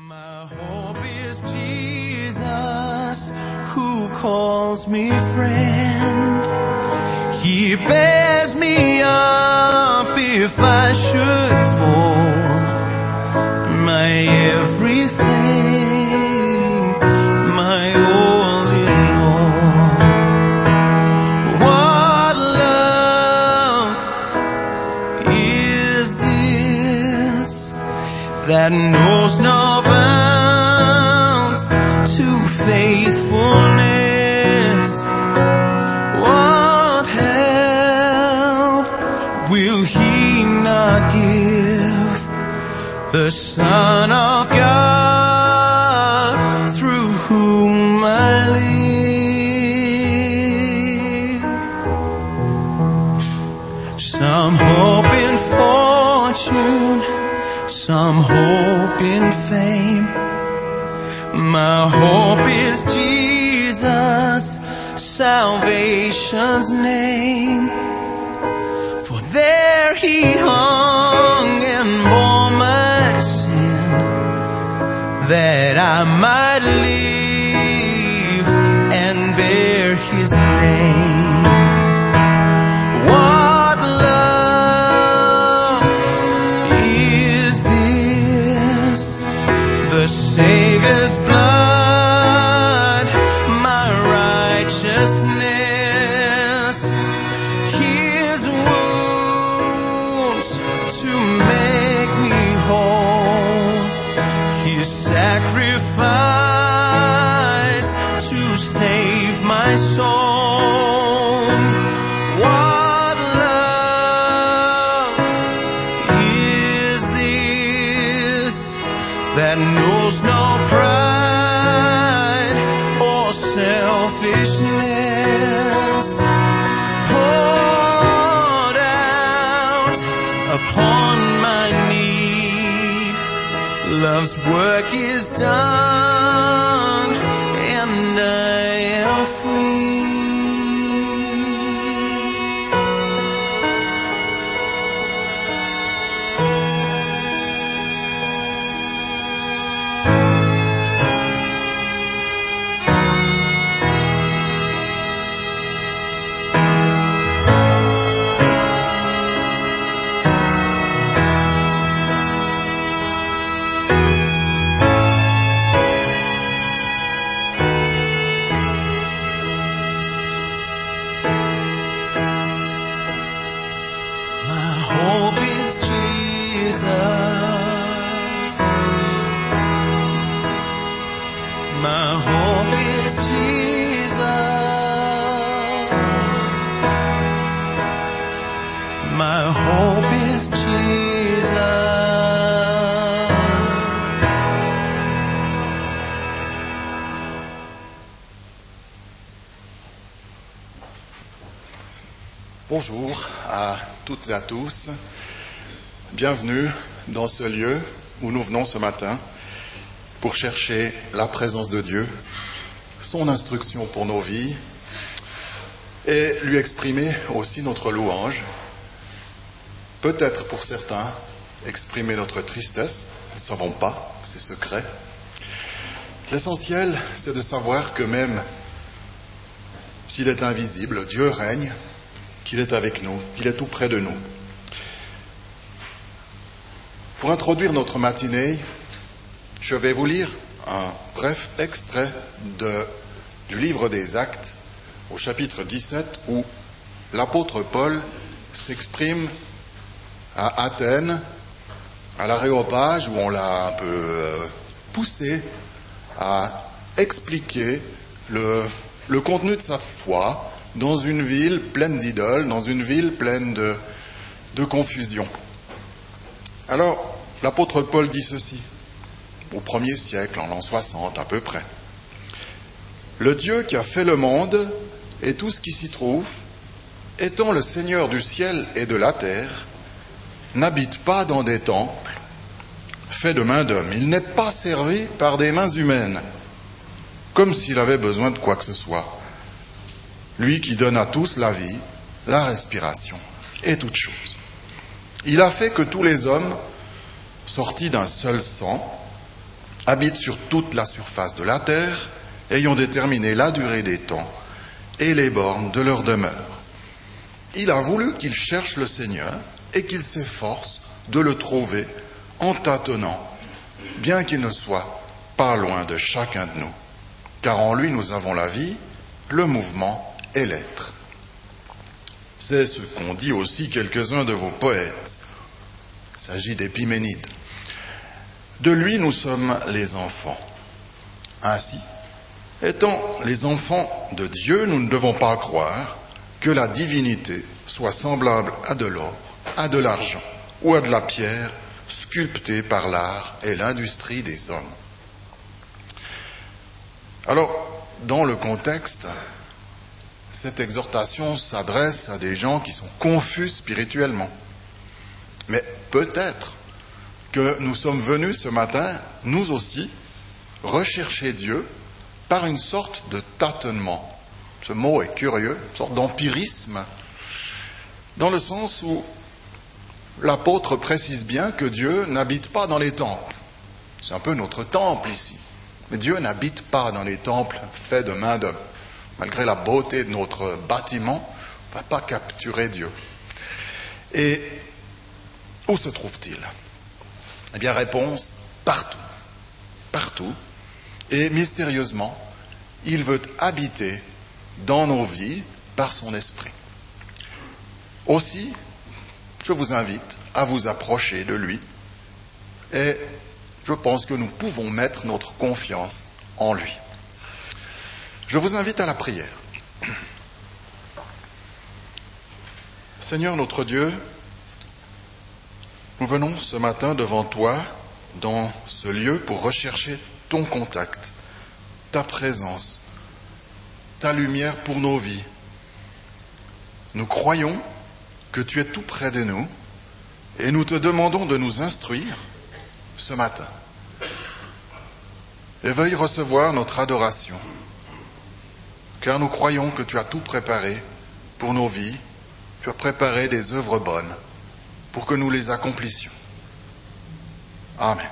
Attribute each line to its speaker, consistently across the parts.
Speaker 1: My hope is Jesus, who calls me friend. He bears me up if I should fall. My everything, my all in all. What love is this that knows no bounds to faithfulness? What help will he not give the Son of God, through whom I live? Some hope in fortune, some hope in fame. My hope is Jesus, salvation's name. For there he hung and bore my sin, that I might live and bear his name. What love is this? The Savior's blood, my righteousness, his wounds to make me whole, his sacrifice to save my soul. What love is this that knows no pride or selfishness, poured out upon my need? Love's work is done and I am free. Hope is Jesus. My hope is Jesus. My hope is Jesus.
Speaker 2: Bonjour à toutes et à tous. Bienvenue dans ce lieu où nous venons ce matin pour chercher la présence de Dieu, son instruction pour nos vies et lui exprimer aussi notre louange. Peut-être pour certains, exprimer notre tristesse, nous ne savons pas, c'est secret. L'essentiel, c'est de savoir que même s'il est invisible, Dieu règne, qu'il est avec nous, qu'il est tout près de nous. Pour introduire notre matinée, je vais vous lire un bref extrait du livre des Actes, au chapitre 17, où l'apôtre Paul s'exprime à Athènes, à l'Aréopage, où on l'a un peu poussé à expliquer le contenu de sa foi dans une ville pleine d'idoles, dans une ville pleine de confusion. Alors, l'apôtre Paul dit ceci, au 1er siècle, en l'an 60 à peu près. Le Dieu qui a fait le monde et tout ce qui s'y trouve, étant le Seigneur du ciel et de la terre, n'habite pas dans des temples faits de mains d'hommes. Il n'est pas servi par des mains humaines, comme s'il avait besoin de quoi que ce soit. Lui qui donne à tous la vie, la respiration et toutes choses. Il a fait que tous les hommes, sortis d'un seul sang, habitent sur toute la surface de la terre, ayant déterminé la durée des temps et les bornes de leur demeure. Il a voulu qu'ils cherchent le Seigneur et qu'ils s'efforcent de le trouver en tâtonnant, bien qu'il ne soit pas loin de chacun de nous. Car en lui nous avons la vie, le mouvement et l'être. C'est ce qu'ont dit aussi quelques-uns de vos poètes. Il s'agit d'Épiménide. De lui nous sommes les enfants. Ainsi, étant les enfants de Dieu, nous ne devons pas croire que la divinité soit semblable à de l'or, à de l'argent ou à de la pierre sculptée par l'art et l'industrie des hommes. Alors, dans le contexte, cette exhortation s'adresse à des gens qui sont confus spirituellement. Mais peut-être que nous sommes venus ce matin, nous aussi, rechercher Dieu par une sorte de tâtonnement. Ce mot est curieux, une sorte d'empirisme, dans le sens où l'apôtre précise bien que Dieu n'habite pas dans les temples. C'est un peu notre temple ici. Mais Dieu n'habite pas dans les temples faits de main d'homme. Malgré la beauté de notre bâtiment, on ne va pas capturer Dieu. Et où se trouve-t-il ? Eh bien, réponse, partout. Partout. Et mystérieusement, il veut habiter dans nos vies par son esprit. Aussi, je vous invite à vous approcher de lui et je pense que nous pouvons mettre notre confiance en lui. Je vous invite à la prière. Seigneur notre Dieu, nous venons ce matin devant toi, dans ce lieu, pour rechercher ton contact, ta présence, ta lumière pour nos vies. Nous croyons que tu es tout près de nous et nous te demandons de nous instruire ce matin. Et veuille recevoir notre adoration, car nous croyons que tu as tout préparé pour nos vies, tu as préparé des œuvres bonnes pour que nous les accomplissions. Amen.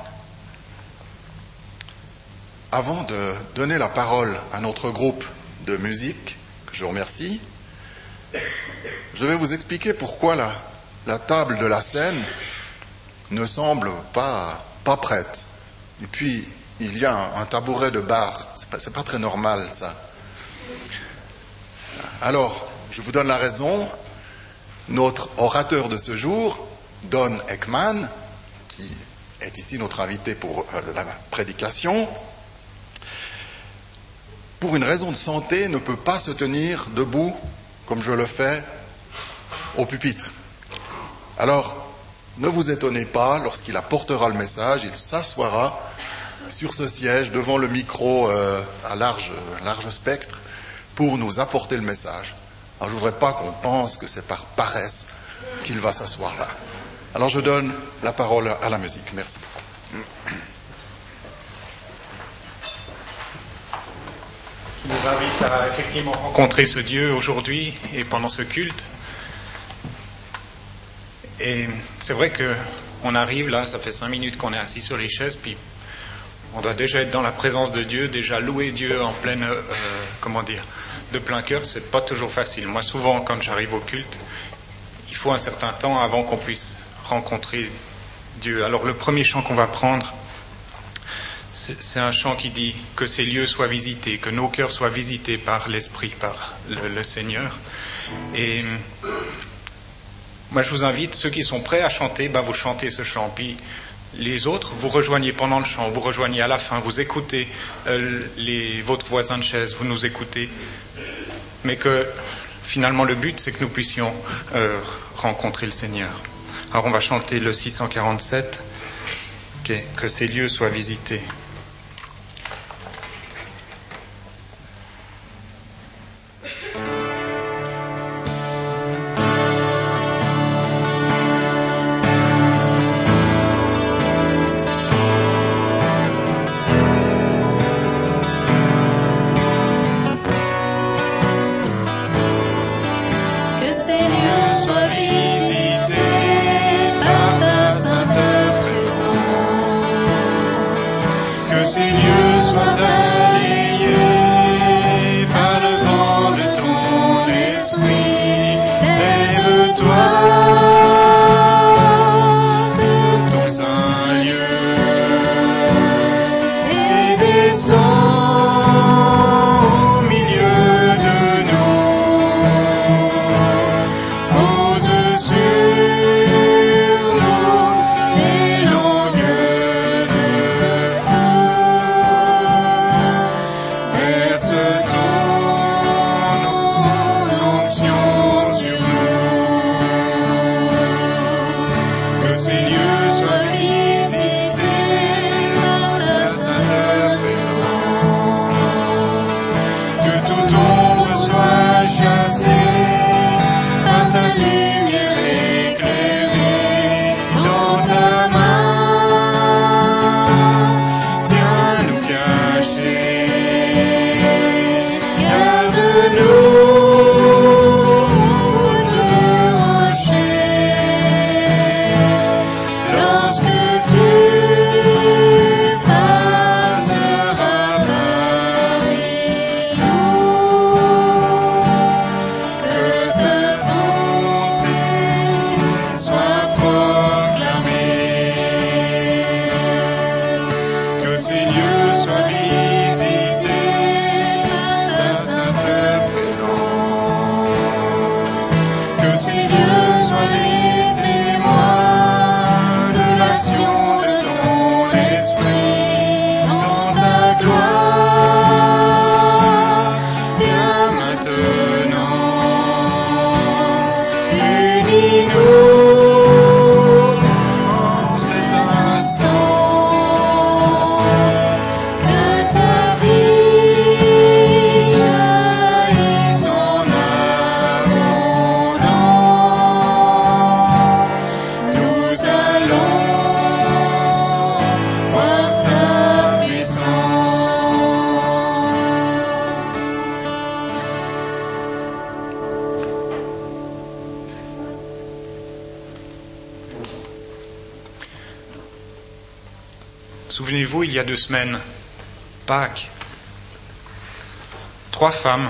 Speaker 2: Avant de donner la parole à notre groupe de musique, que je remercie, je vais vous expliquer pourquoi la table de la scène ne semble pas prête. Et puis, il y a un tabouret de bar. C'est pas très normal, ça. Alors, je vous donne la raison. Notre orateur de ce jour, Don Ekman, qui est ici notre invité pour la prédication, pour une raison de santé, ne peut pas se tenir debout, comme je le fais, au pupitre. Alors, ne vous étonnez pas, lorsqu'il apportera le message, il s'assoira sur ce siège devant le micro à large spectre pour nous apporter le message. Alors, je ne voudrais pas qu'on pense que c'est par paresse qu'il va s'asseoir là. Alors, je donne la parole à la musique. Merci.
Speaker 3: Je nous invite à effectivement rencontrer ce Dieu aujourd'hui et pendant ce culte. Et c'est vrai qu'on arrive là, ça fait 5 minutes qu'on est assis sur les chaises, puis on doit déjà être dans la présence de Dieu, déjà louer Dieu en pleine, de plein cœur. C'est pas toujours facile. Moi, souvent, quand j'arrive au culte, il faut un certain temps avant qu'on puisse rencontrer Dieu. Alors, le premier chant qu'on va prendre, c'est un chant qui dit que ces lieux soient visités, que nos cœurs soient visités par l'Esprit, par le Seigneur. Et moi, je vous invite, ceux qui sont prêts à chanter, vous chantez ce chant. Puis les autres, vous rejoignez pendant le chant, vous rejoignez à la fin, vous écoutez votre voisin de chaise, vous nous écoutez. Mais que finalement, le but, c'est que nous puissions rencontrer le Seigneur. Alors, on va chanter le 647, que ces lieux soient visités.
Speaker 4: Que
Speaker 3: Souvenez-vous, il y a 2 semaines, Pâques, 3 femmes,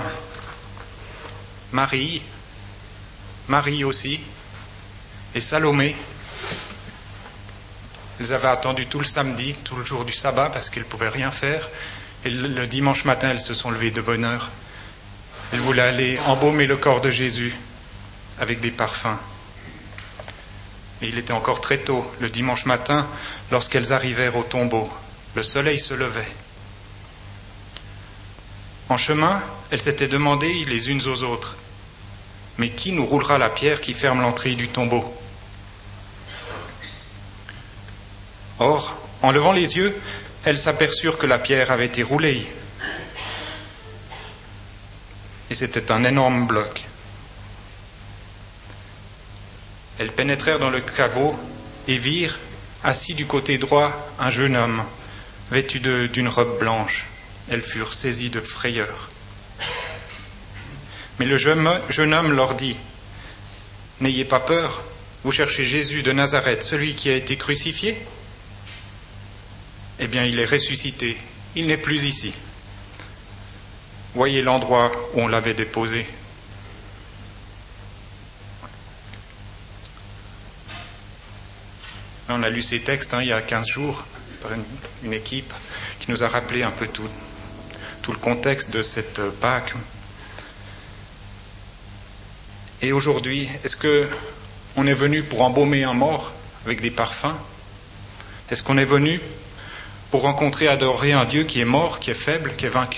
Speaker 3: Marie aussi, et Salomé. Elles avaient attendu tout le samedi, tout le jour du sabbat, parce qu'elles ne pouvaient rien faire. Et le dimanche matin, elles se sont levées de bonne heure. Elles voulaient aller embaumer le corps de Jésus avec des parfums. Et il était encore très tôt, le dimanche matin, lorsqu'elles arrivèrent au tombeau. Le soleil se levait. En chemin, elles s'étaient demandé les unes aux autres, « Mais qui nous roulera la pierre qui ferme l'entrée du tombeau ?» Or, en levant les yeux, elles s'aperçurent que la pierre avait été roulée. Et c'était un énorme bloc. Elles pénétrèrent dans le caveau et virent, assis du côté droit, un jeune homme, vêtu d'une robe blanche. Elles furent saisies de frayeur. Mais le jeune homme leur dit, « N'ayez pas peur, vous cherchez Jésus de Nazareth, celui qui a été crucifié ? Eh bien, il est ressuscité, il n'est plus ici. Voyez l'endroit où on l'avait déposé. » On a lu ces textes il y a 15 jours par une équipe qui nous a rappelé un peu tout le contexte de cette Pâque. Et aujourd'hui, est-ce qu'on est venu pour embaumer un mort avec des parfums ? Est-ce qu'on est venu pour rencontrer, adorer un Dieu qui est mort, qui est faible, qui est vaincu ?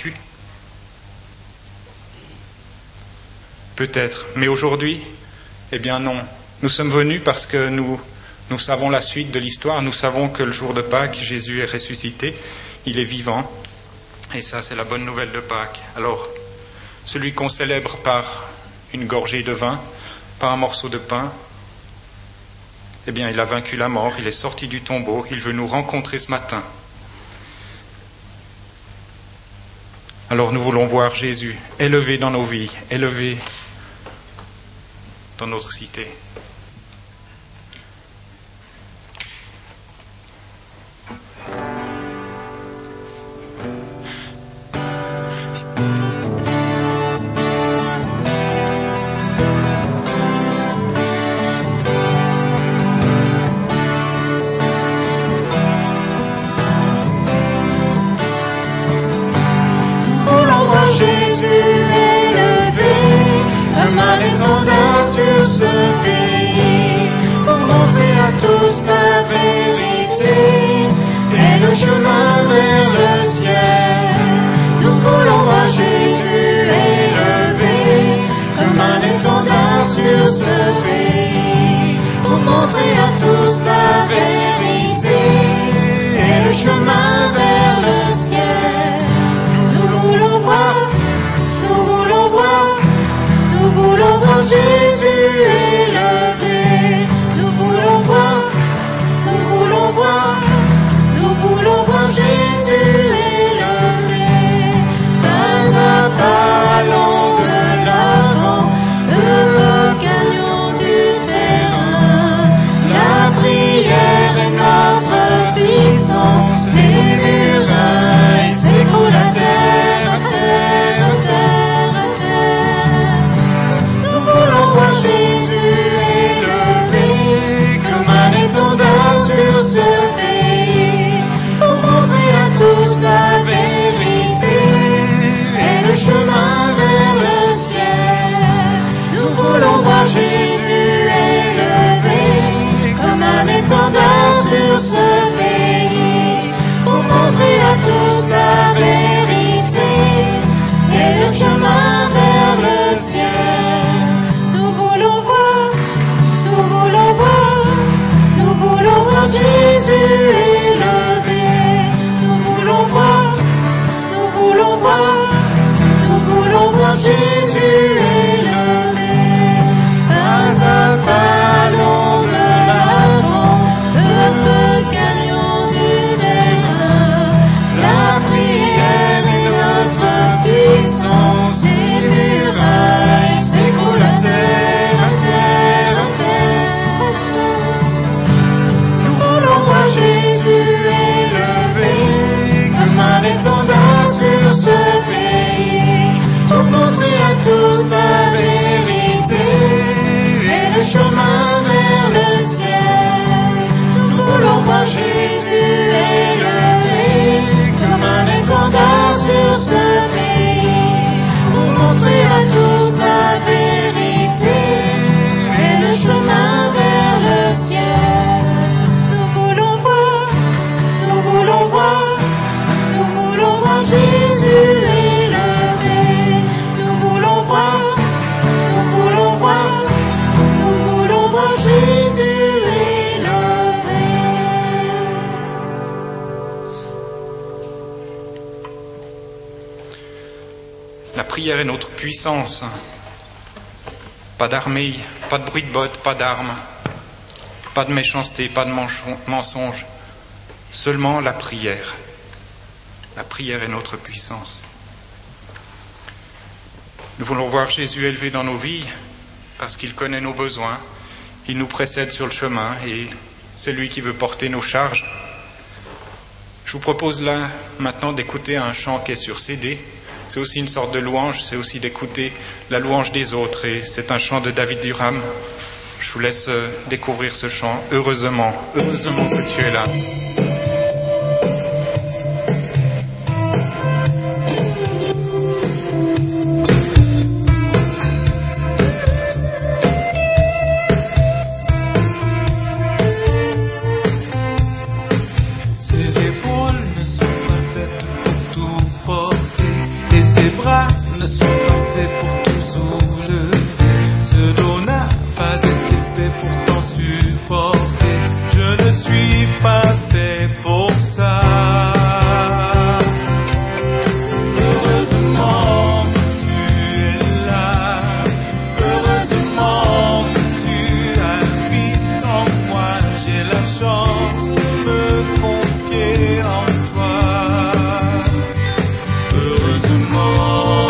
Speaker 3: Peut-être, mais aujourd'hui, eh bien non. Nous sommes venus parce que nous savons la suite de l'histoire, nous savons que le jour de Pâques, Jésus est ressuscité, il est vivant, et ça c'est la bonne nouvelle de Pâques. Alors, celui qu'on célèbre par une gorgée de vin, par un morceau de pain, eh bien il a vaincu la mort, il est sorti du tombeau, il veut nous rencontrer ce matin. Alors nous voulons voir Jésus élevé dans nos vies, élevé dans notre cité.
Speaker 4: Jésus élevé.
Speaker 3: prière est notre puissance. Pas d'armée, pas de bruit de bottes, pas d'armes, pas de méchanceté, pas de mensonge. Seulement la prière. La prière est notre puissance. Nous voulons voir Jésus élevé dans nos vies parce qu'il connaît nos besoins. Il nous précède sur le chemin et c'est lui qui veut porter nos charges. Je vous propose là maintenant d'écouter un chant qui est sur CD. C'est aussi une sorte de louange, c'est aussi d'écouter la louange des autres et c'est un chant de David Durham. Je vous laisse découvrir ce chant. Heureusement que tu es là.
Speaker 1: Ne sont pas faits pour tout soulever. Ce dos n'a pas été fait pour t'en supporter. Je ne suis pas fait pour ça. Heureusement que tu es là. Heureusement que tu habites en moi. J'ai la chance de me confier en toi. Heureusement.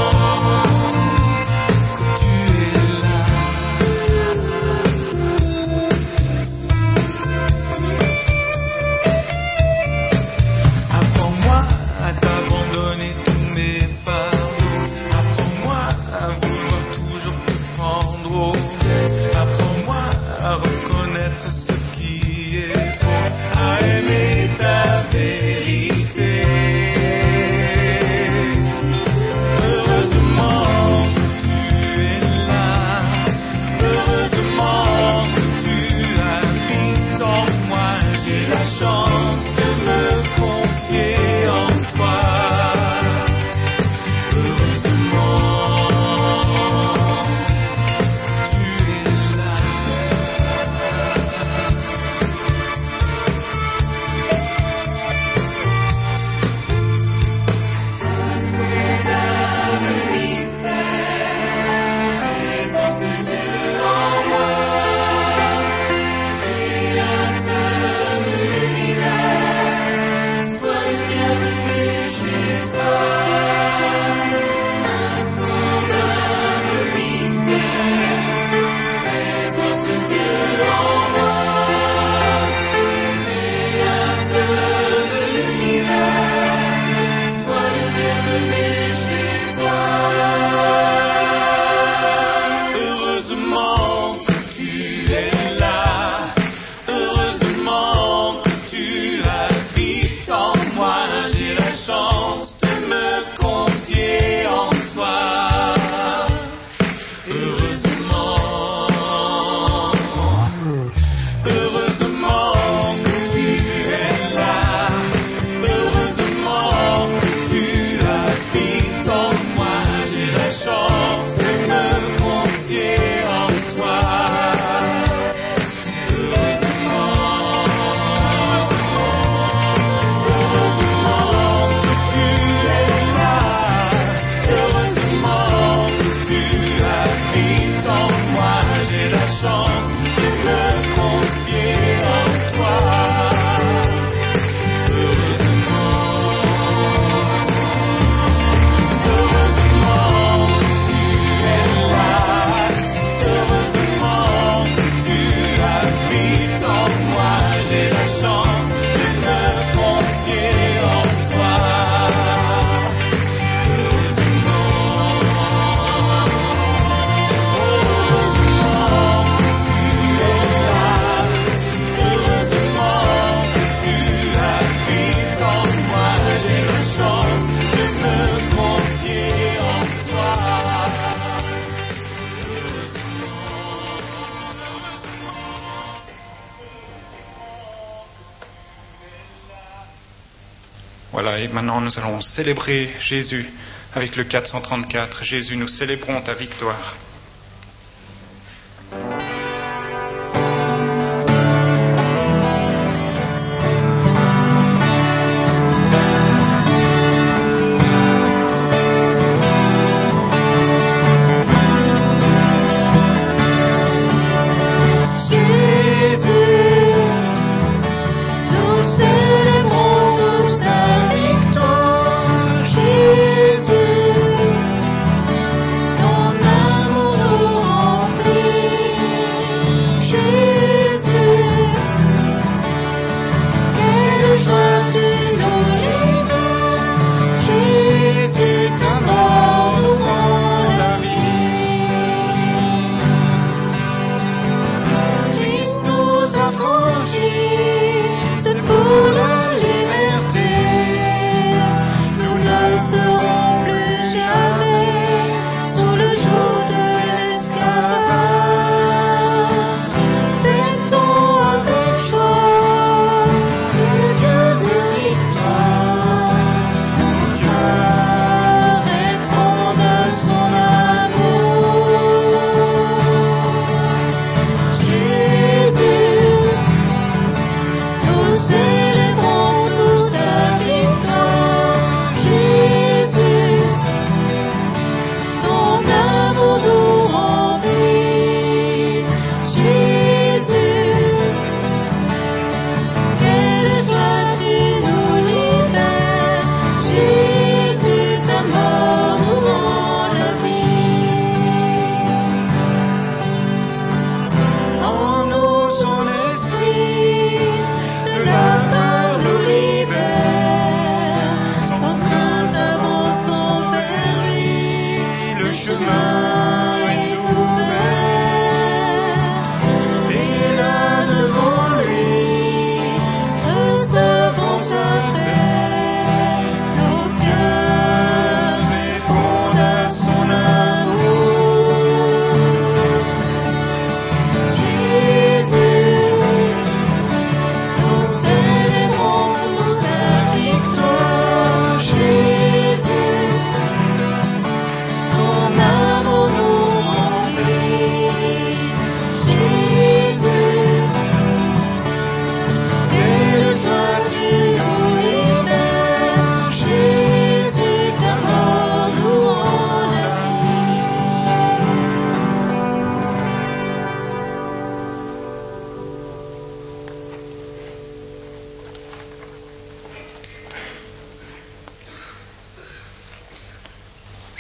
Speaker 3: Voilà, et maintenant nous allons célébrer Jésus avec le 434. Jésus, nous célébrons ta victoire.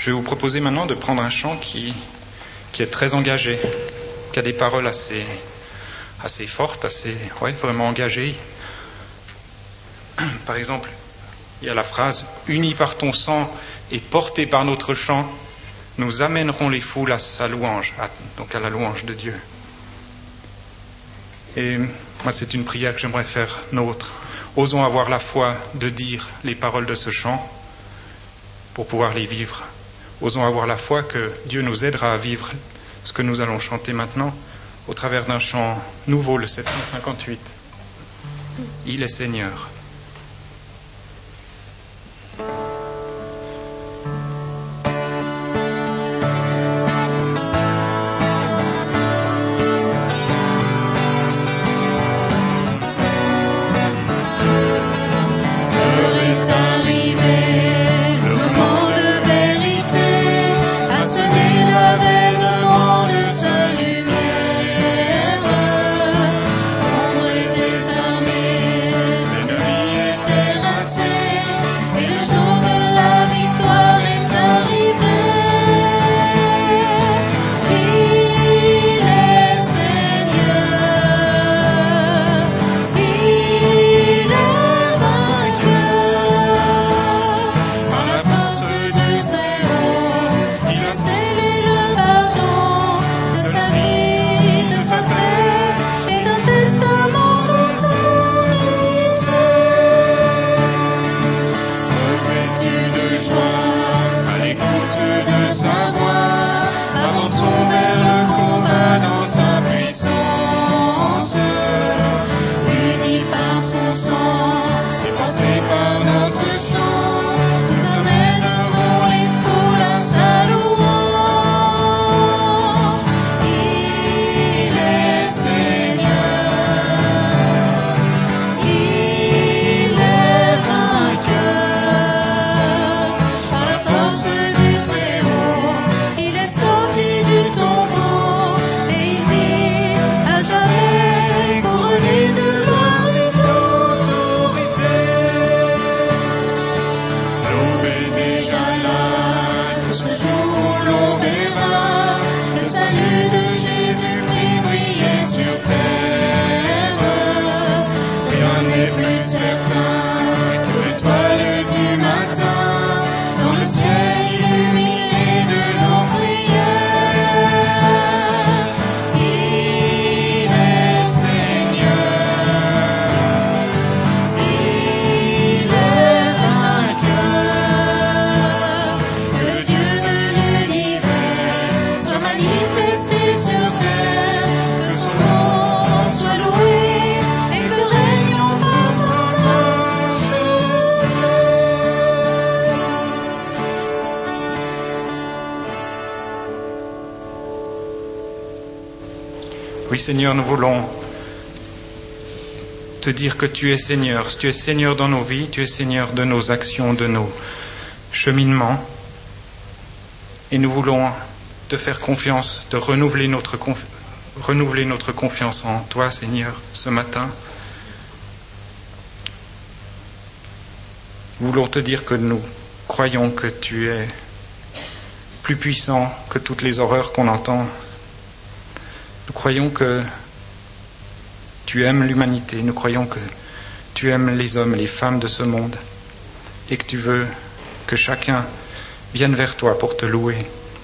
Speaker 3: Je vais vous proposer maintenant de prendre un chant qui est très engagé, qui a des paroles assez fortes, vraiment engagées. Par exemple, il y a la phrase « Unis par ton sang et portés par notre chant, nous amènerons les foules à sa louange », donc à la louange de Dieu. Et moi, c'est une prière que j'aimerais faire nôtre. Osons avoir la foi de dire les paroles de ce chant pour pouvoir les vivre. Osons avoir la foi que Dieu nous aidera à vivre ce que nous allons chanter maintenant au travers d'un chant nouveau, le 758. Il est Seigneur. Oui, Seigneur, nous voulons te dire que tu es Seigneur dans nos vies, tu es Seigneur de nos actions, de nos cheminements. Et nous voulons te faire confiance, te renouveler notre confiance en toi, Seigneur, ce matin. Nous voulons te dire que nous croyons que tu es plus puissant que toutes les horreurs qu'on entend. Nous croyons que tu aimes l'humanité, nous croyons que tu aimes les hommes et les femmes de ce monde et que tu veux que chacun vienne vers toi pour te louer.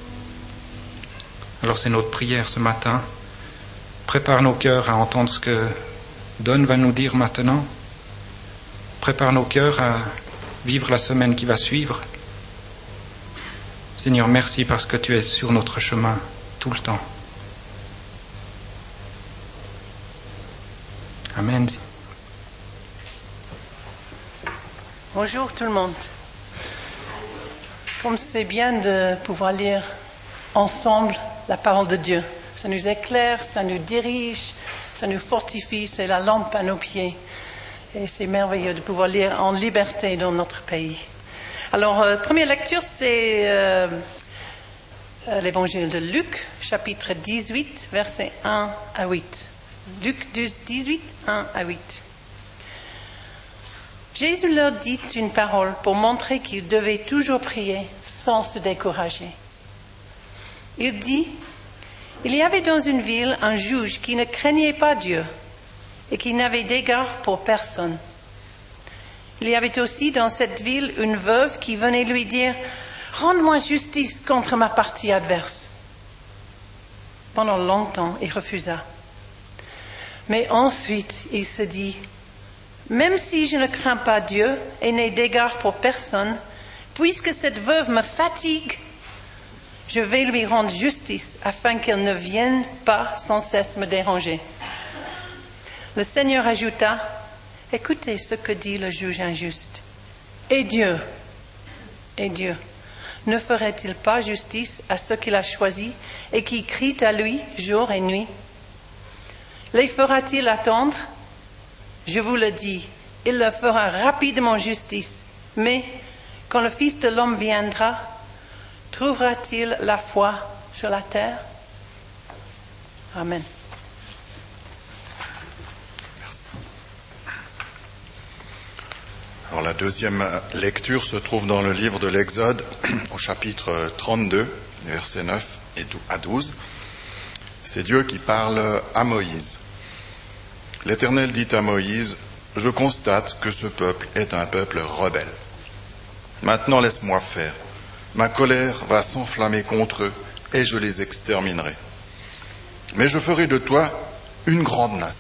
Speaker 3: Alors c'est notre prière ce matin. Prépare nos cœurs à entendre ce que Don va nous dire maintenant. Prépare nos cœurs à vivre la semaine qui va suivre. Seigneur, merci parce que tu es sur notre chemin tout le temps. Amen.
Speaker 4: Bonjour tout le monde. Comme c'est bien de pouvoir lire ensemble la parole de Dieu. Ça nous éclaire, ça nous dirige, ça nous fortifie, c'est la lampe à nos pieds. Et c'est merveilleux de pouvoir lire en liberté dans notre pays. Alors, première lecture, c'est l'évangile de Luc, chapitre 18, versets 1 à 8. Luc 18, 1 à 8. Jésus leur dit une parole pour montrer qu'ils devaient toujours prier sans se décourager. Il dit, il y avait dans une ville un juge qui ne craignait pas Dieu et qui n'avait d'égard pour personne. Il y avait aussi dans cette ville une veuve qui venait lui dire « Rends-moi justice contre ma partie adverse ». Pendant longtemps, il refusa. Mais ensuite, il se dit « Même si je ne crains pas Dieu et n'ai d'égard pour personne, puisque cette veuve me fatigue, je vais lui rendre justice afin qu'elle ne vienne pas sans cesse me déranger. » Le Seigneur ajouta, « Écoutez ce que dit le juge injuste. Et Dieu, ne ferait-il pas justice à ceux qu'il a choisis et qui crient à lui jour et nuit? Les fera-t-il attendre? Je vous le dis, il leur fera rapidement justice. Mais quand le Fils de l'homme viendra, trouvera-t-il la foi sur la terre? » Amen.
Speaker 2: Alors la deuxième lecture se trouve dans le livre de l'Exode, au chapitre 32, versets 9 à 12. C'est Dieu qui parle à Moïse. L'Éternel dit à Moïse, « Je constate que ce peuple est un peuple rebelle. Maintenant laisse-moi faire. Ma colère va s'enflammer contre eux et je les exterminerai. Mais je ferai de toi une grande nation. »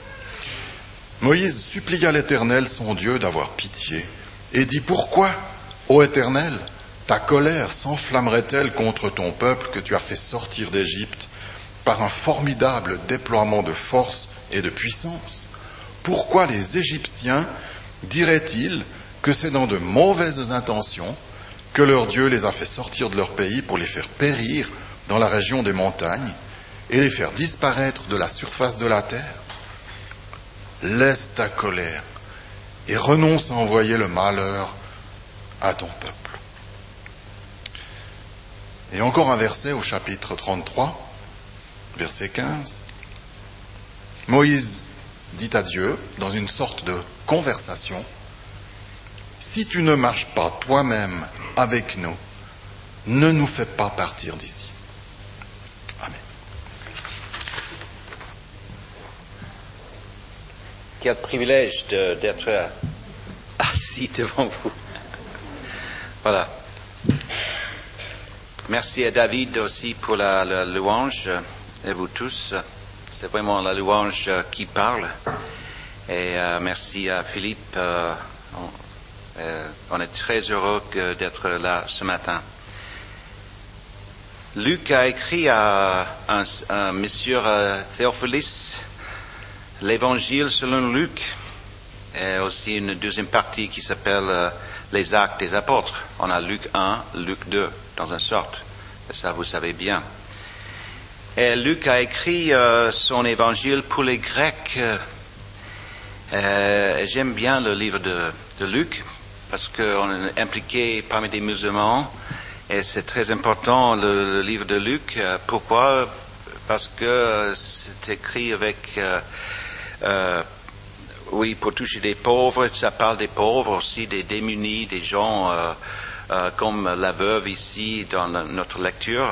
Speaker 2: Moïse supplia l'Éternel, son Dieu, d'avoir pitié, et dit, « Pourquoi, ô Éternel, ta colère s'enflammerait-elle contre ton peuple que tu as fait sortir d'Égypte par un formidable déploiement de force et de puissance? Pourquoi les Égyptiens diraient-ils que c'est dans de mauvaises intentions que leur Dieu les a fait sortir de leur pays pour les faire périr dans la région des montagnes et les faire disparaître de la surface de la terre? Laisse ta colère et renonce à envoyer le malheur à ton peuple. » Et encore un verset au chapitre 33, verset 15. Moïse dit à Dieu, dans une sorte de conversation, « Si tu ne marches pas toi-même avec nous, ne nous fais pas partir d'ici. » Amen.
Speaker 5: Quel privilège d'être assis devant vous. Voilà. Merci à David aussi pour la louange, et vous tous. C'est vraiment la louange qui parle. Et merci à Philippe. On est très heureux d'être là ce matin. Luc a écrit à un monsieur Théophilus l'Évangile selon Luc, et aussi une deuxième partie qui s'appelle les Actes des Apôtres. On a Luc 1, Luc 2, dans une sorte. Et ça, vous savez bien. Et Luc a écrit son Évangile pour les Grecs. J'aime bien le livre de Luc, parce qu'on est impliqué parmi des musulmans, et c'est très important le livre de Luc. Pourquoi? Parce que c'est écrit avec... oui, pour toucher des pauvres, ça parle des pauvres aussi, des démunis, des gens comme la veuve ici dans notre lecture.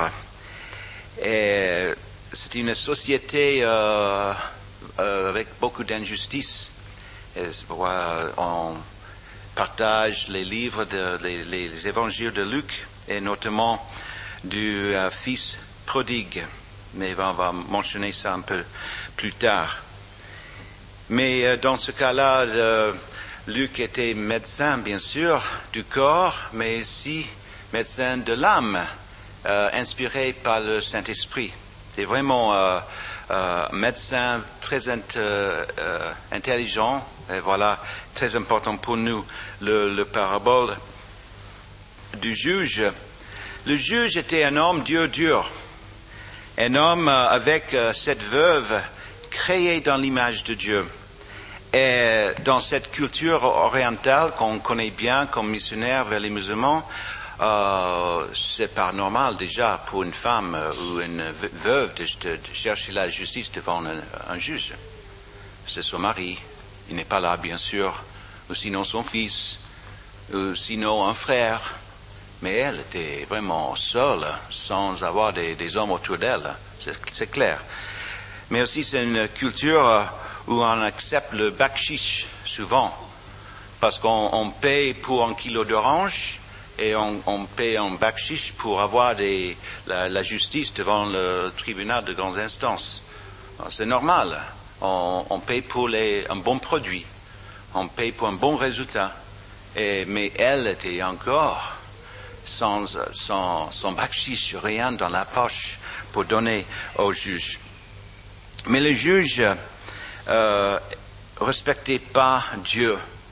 Speaker 5: Et c'est une société avec beaucoup d'injustice. Et on partage les livres, les évangiles de Luc, et notamment du fils prodigue. Mais on va mentionner ça un peu plus tard. Mais dans ce cas-là, Luc était médecin, bien sûr, du corps, mais aussi médecin de l'âme, inspiré par le Saint-Esprit. C'est vraiment médecin très intelligent, et voilà, très important pour nous, le parabole du juge. Le juge était un homme Dieu dur, un homme avec cette veuve créée dans l'image de Dieu. Et dans cette culture orientale qu'on connaît bien comme missionnaire vers les musulmans, c'est pas normal déjà pour une femme ou une veuve de chercher la justice devant un juge. C'est son mari, il n'est pas là bien sûr ou sinon son fils, ou sinon un frère. Mais elle était vraiment seule, sans avoir des hommes autour d'elle, c'est clair. Mais aussi c'est une culture où on accepte le bakshish souvent, parce qu'on paye pour un kilo d'orange et on paye un bakshish pour avoir la justice devant le tribunal de grande instance. Alors, c'est normal, on paye pour un bon produit, on paye pour un bon résultat, mais elle était encore sans bakshish, rien dans la poche pour donner au juge. Mais le juge respectait pas Dieu.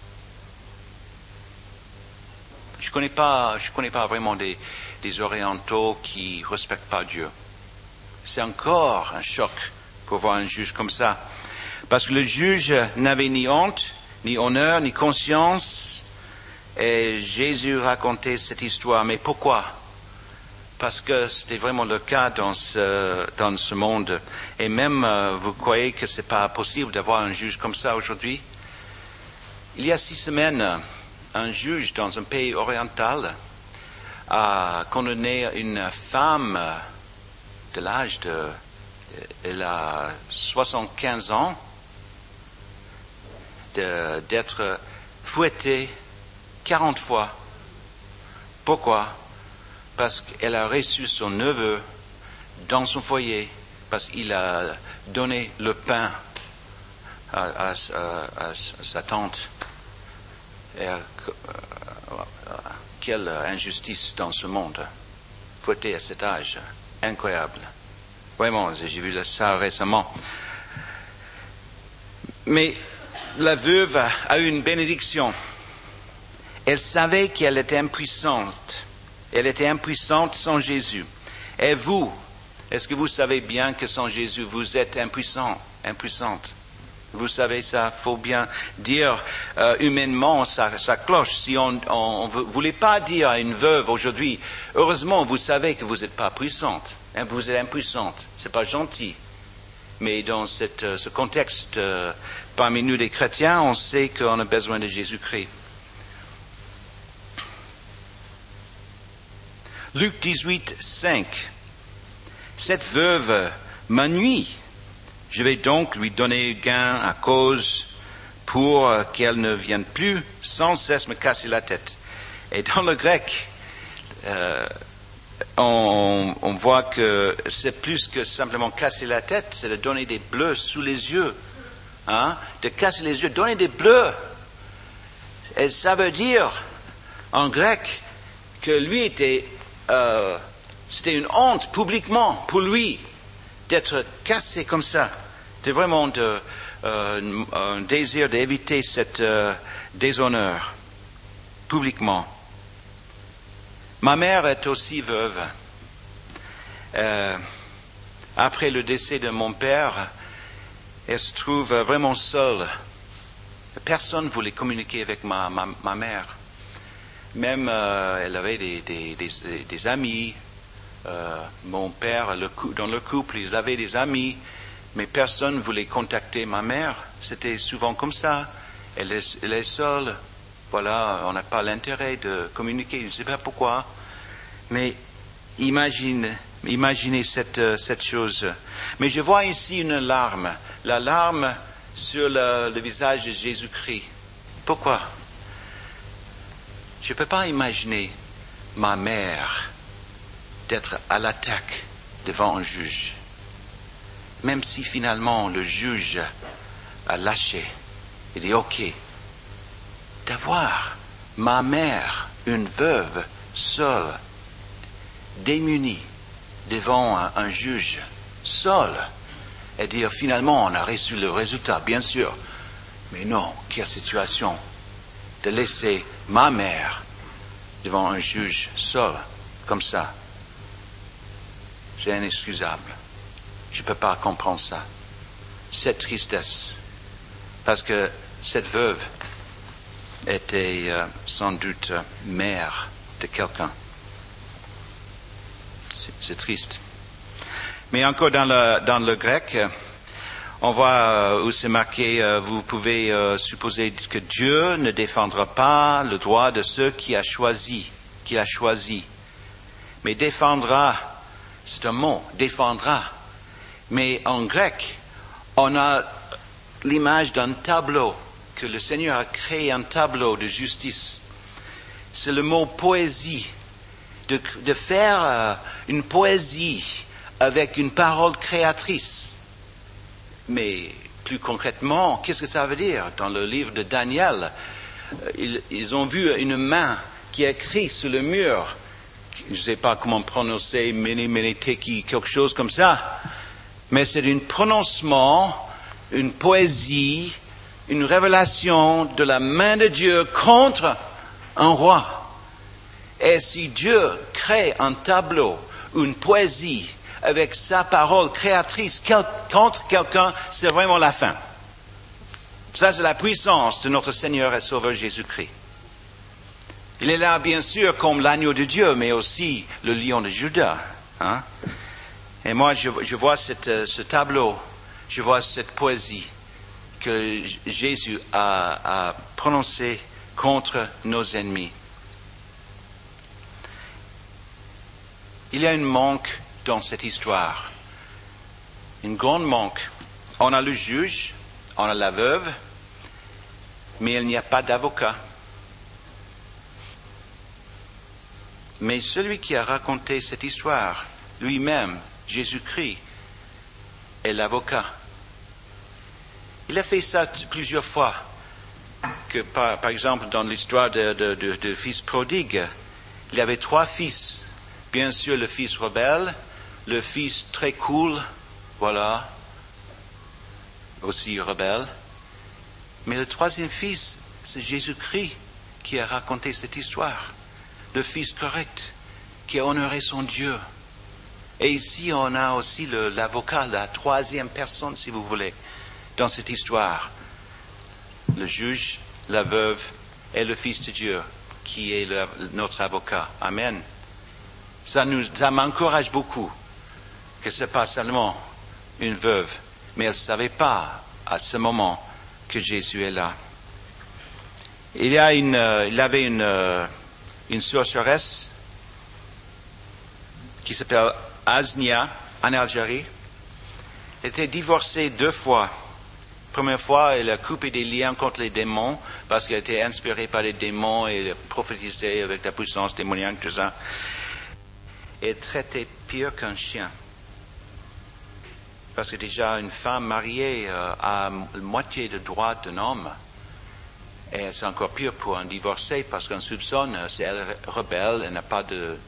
Speaker 5: Je connais pas vraiment des orientaux qui respectent pas Dieu. C'est encore un choc pour voir un juge comme ça. Parce que le juge n'avait ni honte, ni honneur, ni conscience. Et Jésus racontait cette histoire. Mais pourquoi? Parce que c'était vraiment le cas dans ce monde. Et même, vous croyez que c'est pas possible d'avoir un juge comme ça aujourd'hui? Il y a 6 semaines, un juge dans un pays oriental a condamné une femme de l'âge elle a 75 ans, d'être fouettée 40 fois. Pourquoi? Parce qu'elle a reçu son neveu dans son foyer, parce qu'il a donné le pain à sa tante. Quelle injustice dans ce monde, fouetté à cet âge, incroyable. Vraiment, j'ai vu ça récemment. Mais la veuve a eu une bénédiction. Elle savait qu'elle était impuissante. Elle était impuissante sans Jésus. Et vous, est-ce que vous savez bien que sans Jésus, vous êtes impuissante? Vous savez ça, faut bien dire humainement, ça cloche. Si on ne voulait pas dire à une veuve aujourd'hui, heureusement, vous savez que vous n'êtes pas puissante. Hein, vous êtes impuissante. C'est pas gentil. Mais dans ce contexte, parmi nous les chrétiens, on sait qu'on a besoin de Jésus-Christ. Luc 18, 5. Cette veuve m'ennuie. Je vais donc lui donner gain à cause pour qu'elle ne vienne plus sans cesse me casser la tête. Et dans le grec, on voit que c'est plus que simplement casser la tête, c'est de donner des bleus sous les yeux. Hein? De casser les yeux, donner des bleus. Et ça veut dire, en grec, que lui c'était une honte publiquement pour lui d'être cassé comme ça. C'était vraiment un désir d'éviter cet déshonneur publiquement. Ma mère est aussi veuve. Après le décès de mon père, elle se trouve vraiment seule. Personne ne voulait communiquer avec ma mère. Même elle avait des amis. Mon père, dans le couple, ils avaient des amis, mais personne ne voulait contacter ma mère. C'était souvent comme ça. Elle est seule. Voilà, on n'a pas l'intérêt de communiquer. Je ne sais pas pourquoi. Mais imaginez cette chose. Mais je vois ici une larme. La larme sur le visage de Jésus-Christ. Pourquoi? Je ne peux pas imaginer ma mère d'être à l'attaque devant un juge, même si finalement le juge a lâché et dit OK, d'avoir ma mère, une veuve, seule, démunie devant un juge, seule, et dire finalement on a reçu le résultat, bien sûr, mais non, quelle situation de laisser ma mère devant un juge seul, comme ça. C'est inexcusable. Je ne peux pas comprendre ça. Cette tristesse. Parce que cette veuve était sans doute mère de quelqu'un. C'est triste. Mais encore dans le grec, on voit où c'est marqué, vous pouvez supposer que Dieu ne défendra pas le droit de ceux qu'il a choisi. Mais défendra, c'est un mot, défendra. Mais en grec, on a l'image d'un tableau, que le Seigneur a créé un tableau de justice. C'est le mot poésie, de faire une poésie avec une parole créatrice. Mais plus concrètement, qu'est-ce que ça veut dire? Dans le livre de Daniel, ils ont vu une main qui a écrit sur le mur, je ne sais pas comment prononcer, Mene-Mene-Teki, quelque chose comme ça, mais c'est un prononcement, une poésie, une révélation de la main de Dieu contre un roi. Et si Dieu crée un tableau, une poésie, avec sa parole créatrice contre quelqu'un, c'est vraiment la fin. Ça, c'est la puissance de notre Seigneur et Sauveur Jésus-Christ. Il est là, bien sûr, comme l'agneau de Dieu, mais aussi le lion de Juda. Hein? Et moi, je vois ce tableau, je vois cette poésie que Jésus a prononcée contre nos ennemis. Il y a un manque dans cette histoire. Un grand manque. On a le juge, on a la veuve, mais il n'y a pas d'avocat. Mais celui qui a raconté cette histoire, lui-même, Jésus-Christ, est l'avocat. Il a fait ça plusieurs fois. Que par exemple, dans l'histoire de fils prodigue, il y avait 3 fils. Bien sûr, le fils rebelle, le fils très cool, voilà, aussi rebelle. Mais le 3e fils, c'est Jésus-Christ qui a raconté cette histoire. Le fils correct, qui a honoré son Dieu. Et ici, on a aussi l'avocat, la 3e personne, si vous voulez, dans cette histoire. Le juge, la veuve et le Fils de Dieu, qui est notre avocat. Amen. Ça m'encourage beaucoup que ce n'est pas seulement une veuve, mais elle ne savait pas à ce moment que Jésus est là. Il avait une sorceresse qui s'appelle Aznia en Algérie. Elle était divorcée 2 fois. Première fois, elle a coupé des liens contre les démons parce qu'elle était inspirée par les démons et prophétisait avec la puissance démoniaque, tout ça. Elle traitait pire qu'un chien. Parce que déjà, une femme mariée a la moitié de droits d'un homme. Et c'est encore pire pour un divorcé parce qu'on soupçonne, c'est elle rebelle, elle n'a pas de...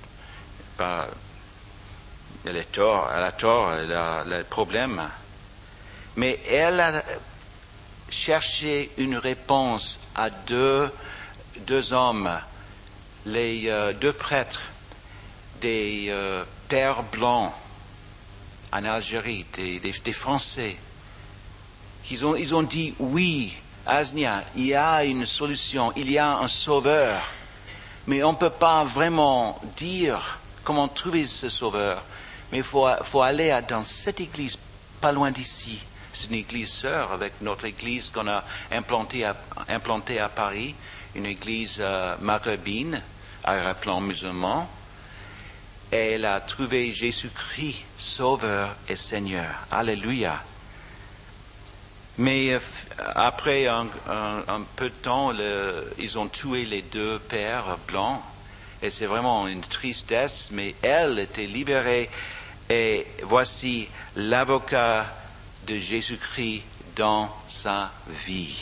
Speaker 5: elle a tort, elle a le problème. Mais elle a cherché une réponse à deux hommes, les 2 prêtres, des pères blancs en Algérie, des Français. Ils ont dit oui, Aznia, il y a une solution, il y a un sauveur, mais on ne peut pas vraiment dire comment trouver ce sauveur. Mais il faut aller dans cette église, pas loin d'ici. C'est une église sœur avec notre église qu'on a implantée à Paris, une église maghrébine, à plan musulman. Et elle a trouvé Jésus-Christ, Sauveur et Seigneur. Alléluia. Mais après un peu de temps, ils ont tué les 2 pères blancs. Et c'est vraiment une tristesse, mais elle était libérée. Et voici l'avocat de Jésus-Christ dans sa vie.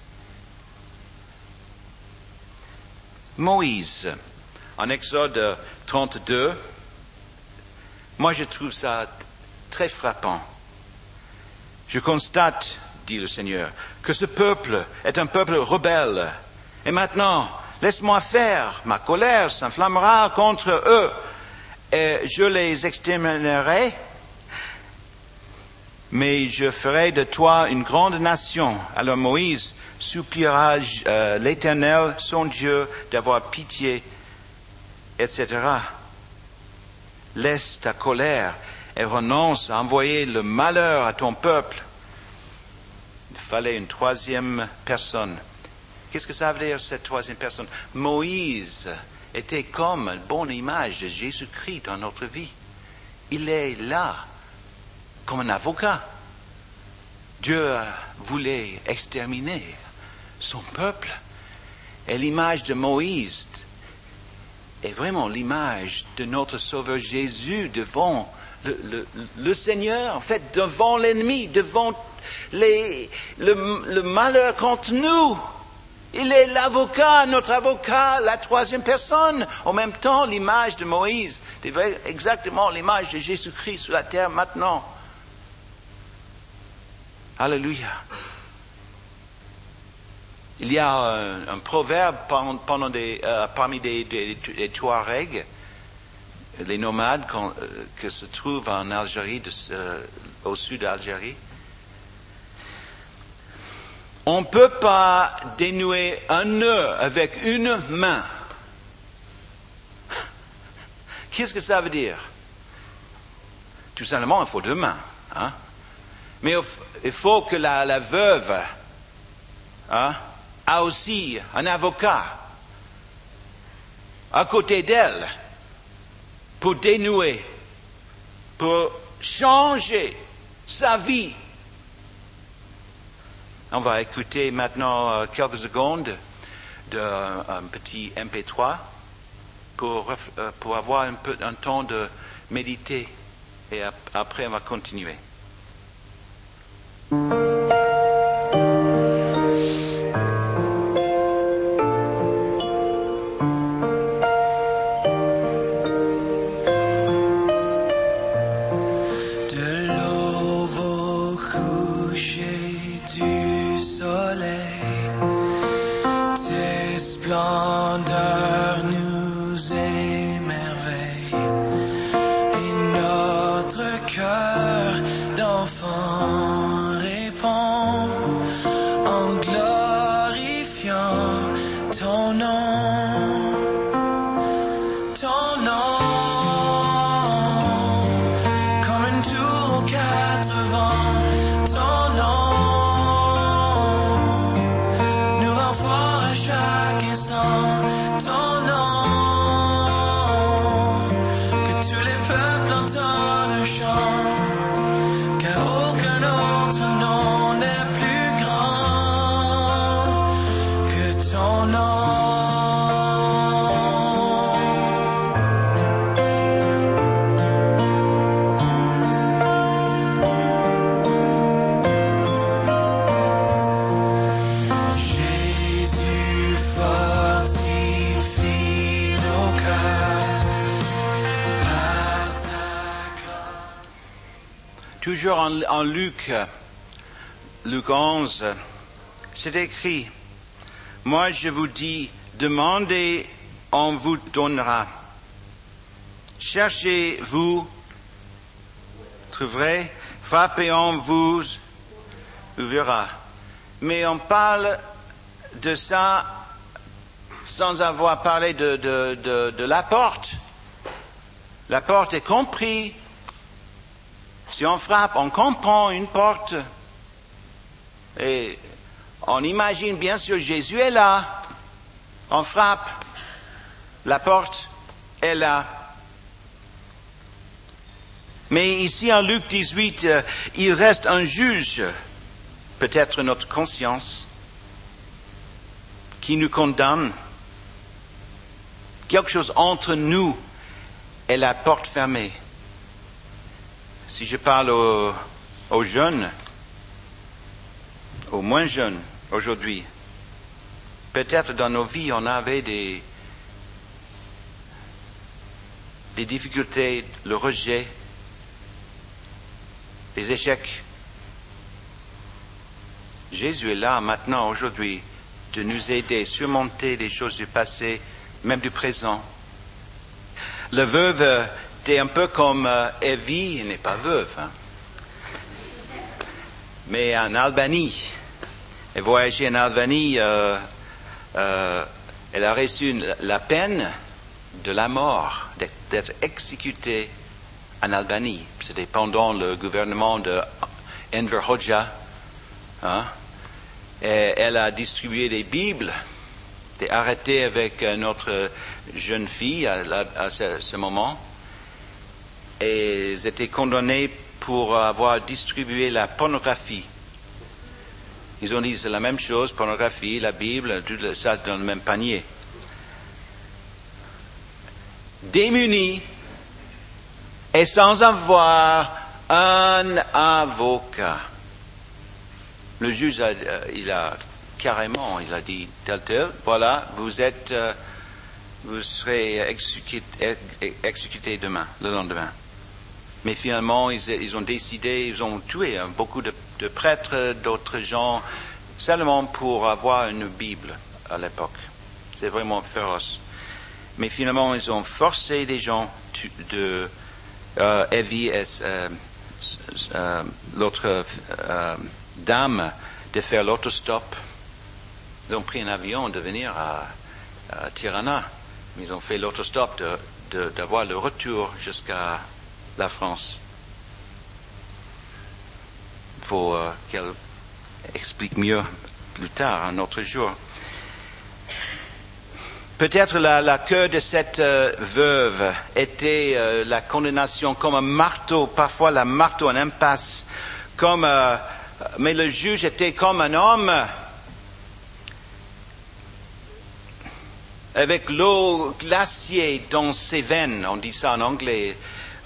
Speaker 5: Moïse, en Exode 32, moi je trouve ça très frappant. Je constate, dit le Seigneur, que ce peuple est un peuple rebelle. Et maintenant, laisse-moi faire, ma colère s'enflammera contre eux, et je les exterminerai, mais je ferai de toi une grande nation. Alors Moïse suppliera l'Éternel, son Dieu, d'avoir pitié, etc. Laisse ta colère et renonce à envoyer le malheur à ton peuple. Il fallait une troisième personne. Qu'est-ce que ça veut dire, cette troisième personne? Moïse était comme une bonne image de Jésus-Christ dans notre vie. Il est là comme un avocat. Dieu voulait exterminer son peuple. Et l'image de Moïse est vraiment l'image de notre Sauveur Jésus devant le Seigneur, en fait, devant l'ennemi, devant le malheur contre nous. Il est l'avocat, notre avocat, la troisième personne. En même temps, l'image de Moïse, c'est exactement l'image de Jésus-Christ sur la terre maintenant. Alléluia. Il y a un proverbe parmi des Touaregs, les nomades qui se trouvent en Algérie, au sud d'Algérie. On ne peut pas dénouer un nœud avec une main. Qu'est-ce que ça veut dire? Tout simplement, il faut deux mains. Hein? Mais il faut que la veuve a aussi un avocat à côté d'elle pour dénouer, pour changer sa vie. On va écouter maintenant quelques secondes d'un petit MP3 pour avoir un temps de méditer et après on va continuer. Toujours en Luc 11, c'est écrit, « Moi je vous dis, demandez, on vous donnera. Cherchez, vous trouverez. Frappez, on vous ouvrira. » Mais on parle de ça sans avoir parlé de la porte. La porte est comprise. Si on frappe, on comprend une porte. Et on imagine bien sûr Jésus est là. On frappe. La porte est là. Mais ici en Luc 18, il reste un juge, peut-être notre conscience, qui nous condamne. Quelque chose entre nous et la porte fermée. Si je parle aux jeunes, aux moins jeunes aujourd'hui, peut-être dans nos vies on avait des difficultés, le rejet, les échecs. Jésus est là maintenant, aujourd'hui, de nous aider à surmonter les choses du passé, même du présent. La veuve était un peu comme Evie, elle n'est pas veuve, hein? Mais en Albanie, elle voyageait en Albanie, elle a reçu la peine de la mort, d'être exécutée en Albanie. C'était pendant le gouvernement de Enver Hoxha, hein? Et elle a distribué des Bibles, était arrêtée avec notre jeune fille à ce moment. Et ils étaient condamnés pour avoir distribué la pornographie. Ils ont dit c'est la même chose, pornographie, la Bible, tout ça dans le même panier. Démunis et sans avoir un avocat. Le juge il a dit tel, voilà, vous serez exécuté demain, le lendemain. Mais finalement, ils ont décidé, ils ont tué beaucoup de prêtres, d'autres gens, seulement pour avoir une Bible à l'époque. C'est vraiment féroce. Mais finalement, ils ont forcé des gens Evie et l'autre dame de faire l'autostop. Ils ont pris un avion de venir à Tirana. Ils ont fait l'autostop d'avoir le retour jusqu'à la France. Il faut qu'elle explique mieux plus tard, un autre jour. Peut-être la cœur de cette veuve était la condamnation comme un marteau, parfois la marteau en impasse, mais le juge était comme un homme avec l'eau glaciée dans ses veines. On dit ça en anglais.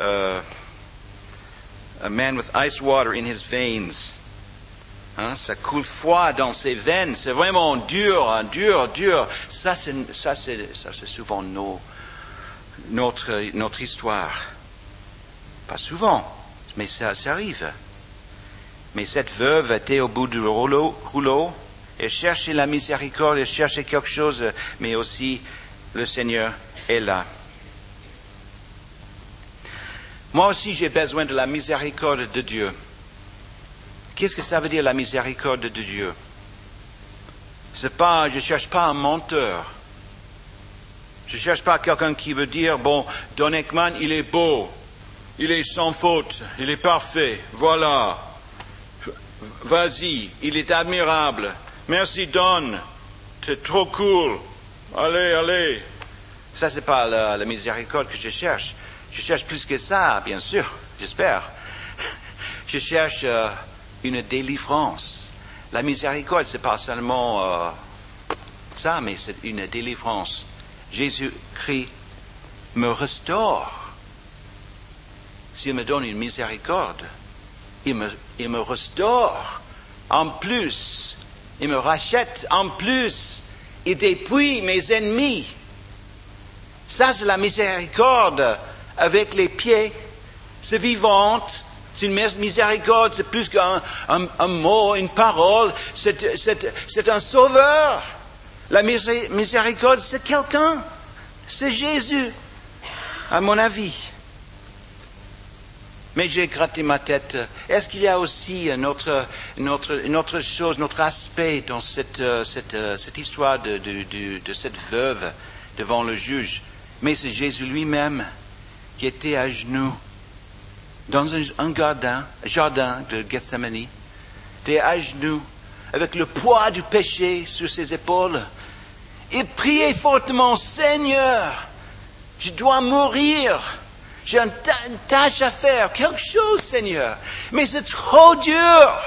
Speaker 5: A man with ice water in his veins. Ça coule froid dans ses veines. C'est vraiment dur. Ça, c'est souvent notre histoire. Pas souvent, mais ça arrive. Mais cette veuve était au bout du rouleau. Elle cherchait la miséricorde, elle cherchait quelque chose, mais aussi le Seigneur est là. Moi aussi, j'ai besoin de la miséricorde de Dieu. Qu'est-ce que ça veut dire, la miséricorde de Dieu? Je cherche pas un menteur. Je cherche pas quelqu'un qui veut dire, bon, Don Ekman, il est beau, il est sans faute, il est parfait, voilà. Vas-y, il est admirable. Merci Don, t'es trop cool. Allez. Ça, c'est pas la miséricorde que je cherche. Je cherche plus que ça, bien sûr, j'espère. Je cherche une délivrance. La miséricorde, c'est pas seulement ça, mais c'est une délivrance. Jésus-Christ me restaure. S'il me donne une miséricorde, il me restaure. En plus, il me rachète. En plus, il dépouille mes ennemis. Ça, c'est la miséricorde avec les pieds. C'est vivante. C'est une miséricorde, c'est plus qu'un mot, une parole. C'est un sauveur. La miséricorde, c'est quelqu'un. C'est Jésus, à mon avis. Mais j'ai gratté ma tête. Est-ce qu'il y a aussi une autre chose, notre aspect dans cette histoire de cette veuve devant le juge? Mais c'est Jésus lui-même qui était à genoux dans un jardin de Gethsemane, était à genoux, avec le poids du péché sur ses épaules. Il priait fortement, Seigneur, je dois mourir. J'ai une tâche à faire, quelque chose, Seigneur. Mais c'est trop dur.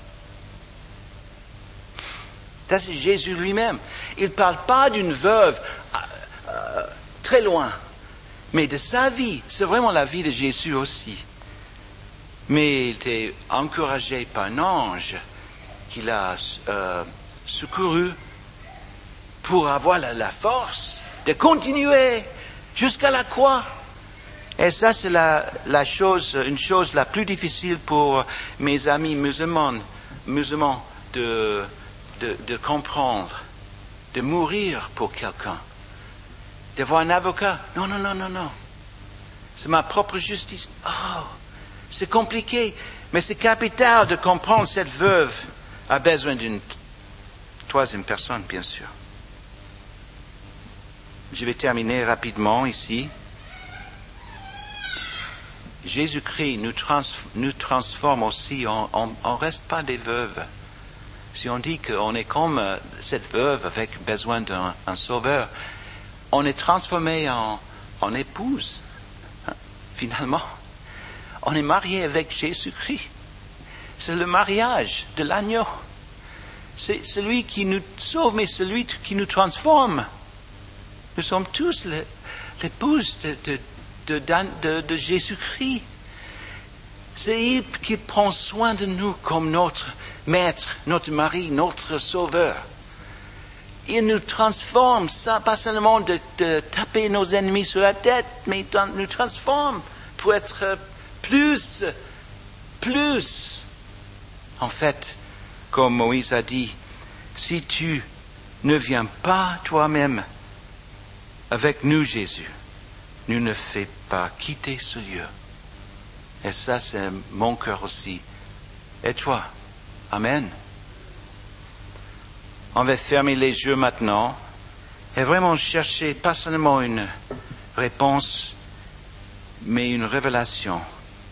Speaker 5: Ça, c'est Jésus lui-même. Il ne parle pas d'une veuve très loin, mais de sa vie. C'est vraiment la vie de Jésus aussi. Mais il était encouragé par un ange qu'il a secouru pour avoir la force de continuer jusqu'à la croix. Et ça, c'est une chose la plus difficile pour mes amis musulmans de comprendre, de mourir pour quelqu'un, d'avoir un avocat. Non. C'est ma propre justice. Oh, c'est compliqué, mais c'est capital de comprendre. Cette veuve a besoin d'une troisième personne, bien sûr. Je vais terminer rapidement ici. Jésus-Christ nous transforme aussi. On ne reste pas des veuves. Si on dit qu'on est comme cette veuve avec besoin d'un sauveur, on est transformé en épouse. Finalement, on est marié avec Jésus-Christ. C'est le mariage de l'agneau. C'est celui qui nous sauve, mais celui qui nous transforme. Nous sommes tous l'épouse de Jésus-Christ. C'est il qui prend soin de nous comme notre maître, notre mari, notre sauveur. Il nous transforme, ça, pas seulement de taper nos ennemis sur la tête, mais il nous transforme pour être plus. En fait, comme Moïse a dit, si tu ne viens pas toi-même avec nous, Jésus, nous ne fais pas quitter ce lieu. Et ça, c'est mon cœur aussi. Et toi? Amen. On va fermer les yeux maintenant et vraiment chercher pas seulement une réponse, mais une révélation.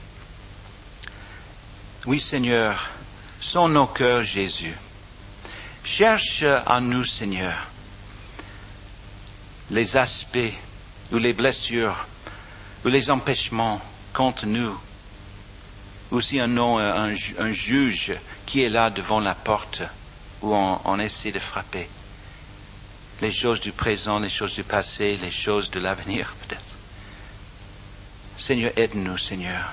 Speaker 5: Oui, Seigneur, sonne nos cœurs, Jésus. Cherche en nous, Seigneur, les aspects ou les blessures ou les empêchements contre nous. Aussi un juge qui est là devant la porte où on essaie de frapper. Les choses du présent, les choses du passé, les choses de l'avenir peut-être. Seigneur, aide-nous, Seigneur.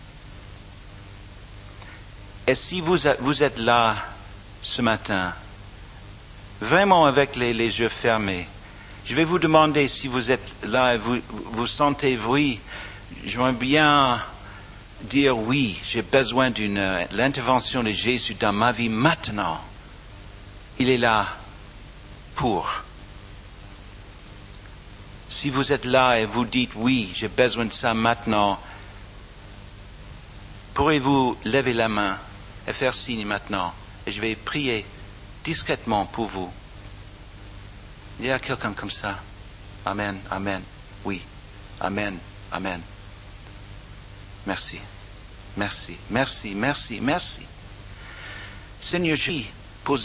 Speaker 5: Et si vous êtes là ce matin, vraiment avec les yeux fermés, je vais vous demander si vous êtes là et vous sentez, oui, j'aimerais bien dire oui, j'ai besoin de l'intervention de Jésus dans ma vie maintenant. Il est là pour. Si vous êtes là et vous dites oui, j'ai besoin de ça maintenant, pourrez-vous lever la main et faire signe maintenant? Et je vais prier discrètement pour vous. Il y a quelqu'un comme ça. Amen, amen. Oui, amen, amen. Merci, merci, merci, merci, merci. Seigneur, je prie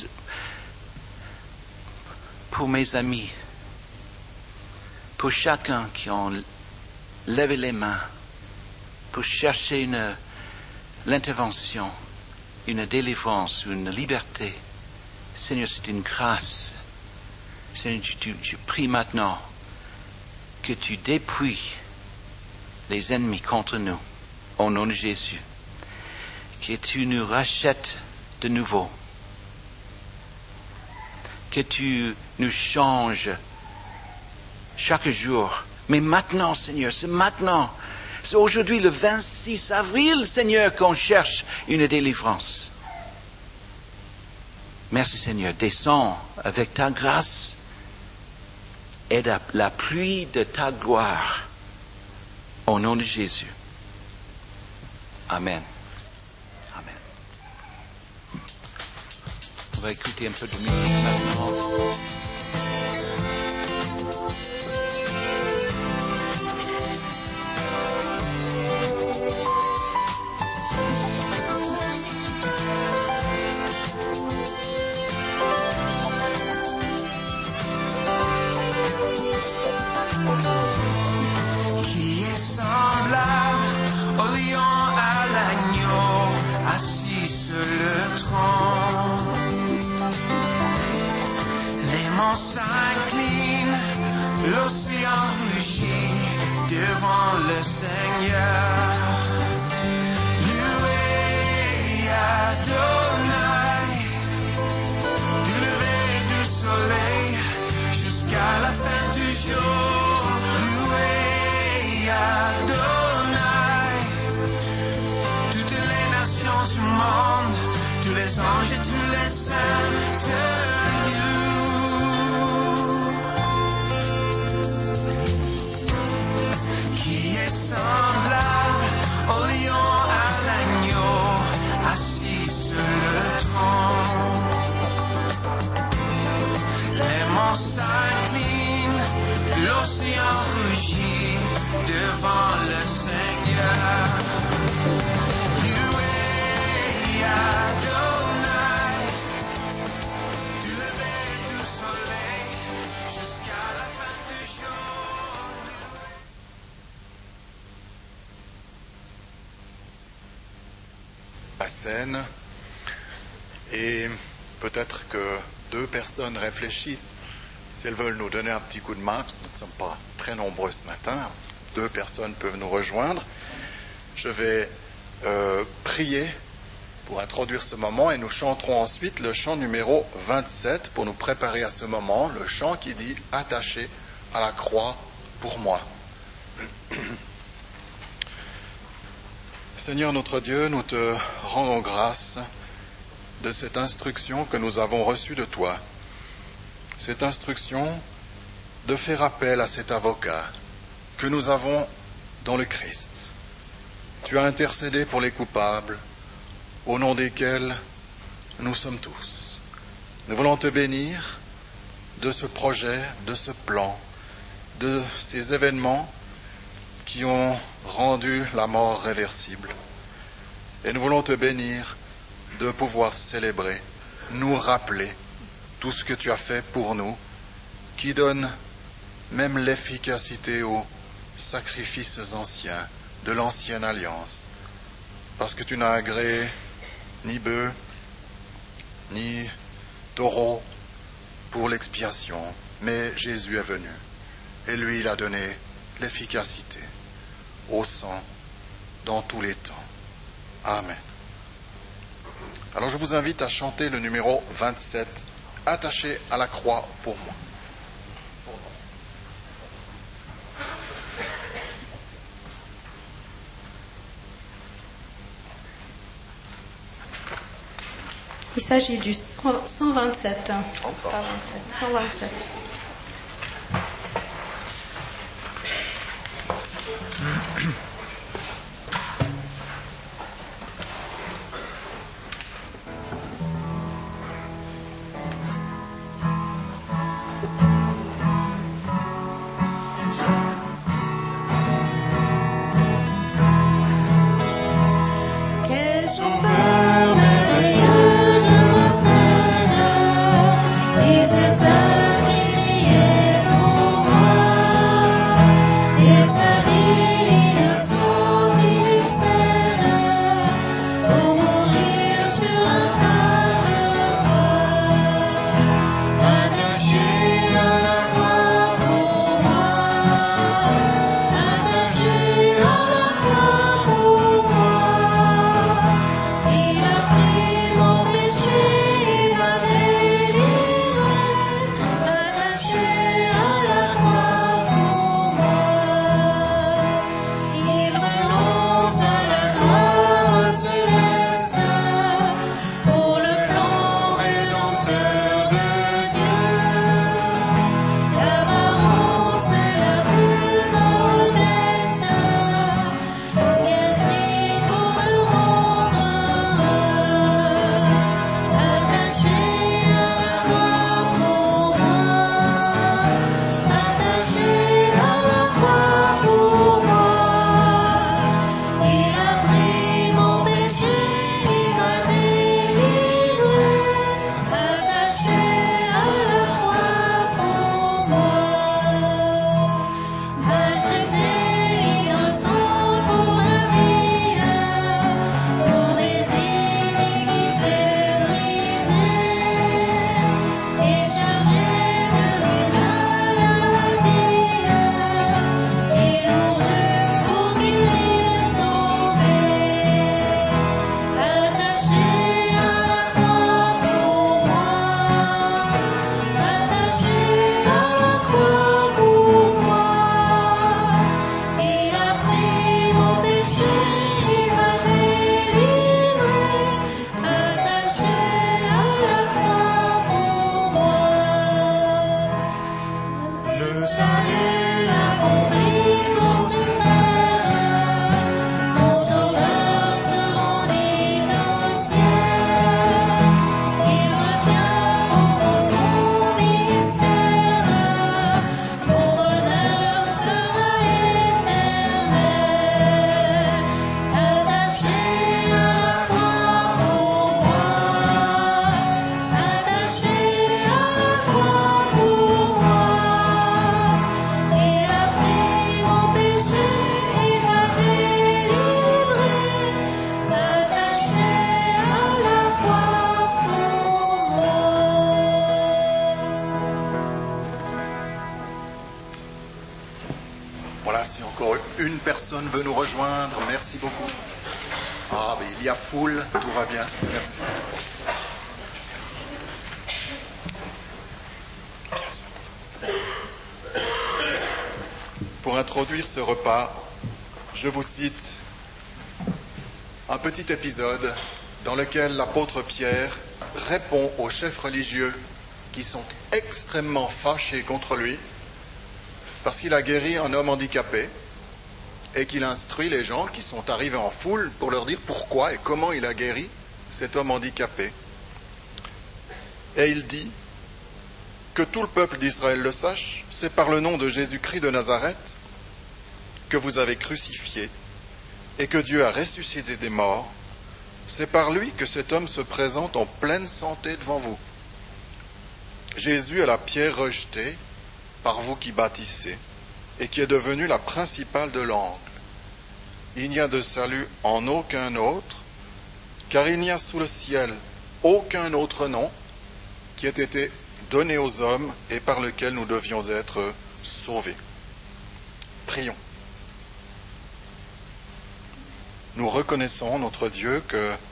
Speaker 5: pour mes amis, pour chacun qui ont levé les mains, pour chercher l'intervention, une délivrance, une liberté. Seigneur, c'est une grâce. Seigneur, je prie maintenant que tu dépouilles les ennemis contre nous, au nom de Jésus. Que tu nous rachètes de nouveau. Que tu nous changes chaque jour. Mais maintenant, Seigneur, c'est maintenant. C'est aujourd'hui le 26 avril, Seigneur, qu'on cherche une délivrance. Merci, Seigneur. Descends avec ta grâce et la pluie de ta gloire. Au nom de Jésus. Amen. Amen. On va écouter un peu de musique maintenant.
Speaker 1: S'incline, l'océan rugit devant le Seigneur. Louez Adonai, du lever du soleil jusqu'à la fin du jour. Louez Adonai, toutes les nations du monde, tous les anges et tous les saints te louent. Semblable au lion à l'agneau, assis sur le trône. Les monts s'inclinent, l'océan rugit devant le Seigneur. Louez Adonai,
Speaker 2: la scène et peut-être que 2 personnes réfléchissent si elles veulent nous donner un petit coup de main, parce que nous ne sommes pas très nombreux ce matin. 2 personnes peuvent nous rejoindre. Je vais prier pour introduire ce moment et nous chanterons ensuite le chant numéro 27 pour nous préparer à ce moment, le chant qui dit « Attaché à la croix pour moi ». Seigneur notre Dieu, nous te rendons grâce de cette instruction que nous avons reçue de toi. Cette instruction de faire appel à cet avocat que nous avons dans le Christ. Tu as intercédé pour les coupables, au nom desquels nous sommes tous. Nous voulons te bénir de ce projet, de ce plan, de ces événements qui ont rendu la mort réversible. Et nous voulons te bénir de pouvoir célébrer, nous rappeler tout ce que tu as fait pour nous, qui donne même l'efficacité aux sacrifices anciens de l'ancienne alliance. Parce que tu n'as agréé ni bœuf, ni taureau pour l'expiation, mais Jésus est venu. Et lui, il a donné l'efficacité au sang dans tous les temps. Amen. Alors je vous invite à chanter le numéro 27, Attaché à la croix pour moi.
Speaker 6: Il s'agit du 127. Pas 27, 127.
Speaker 2: Voilà, si encore une personne veut nous rejoindre, merci beaucoup. Ah, mais il y a foule, tout va bien. Merci. Pour introduire ce repas, je vous cite un petit épisode dans lequel l'apôtre Pierre répond aux chefs religieux qui sont extrêmement fâchés contre lui parce qu'il a guéri un homme handicapé et qu'il instruit les gens qui sont arrivés en foule pour leur dire pourquoi et comment il a guéri cet homme handicapé. Et il dit que tout le peuple d'Israël le sache, c'est par le nom de Jésus-Christ de Nazareth que vous avez crucifié et que Dieu a ressuscité des morts. C'est par lui que cet homme se présente en pleine santé devant vous. Jésus est la pierre rejetée par vous qui bâtissez et qui est devenue la principale de l'angle. Il n'y a de salut en aucun autre, car il n'y a sous le ciel aucun autre nom qui ait été donné aux hommes et par lequel nous devions être sauvés. Prions. Nous reconnaissons, notre Dieu,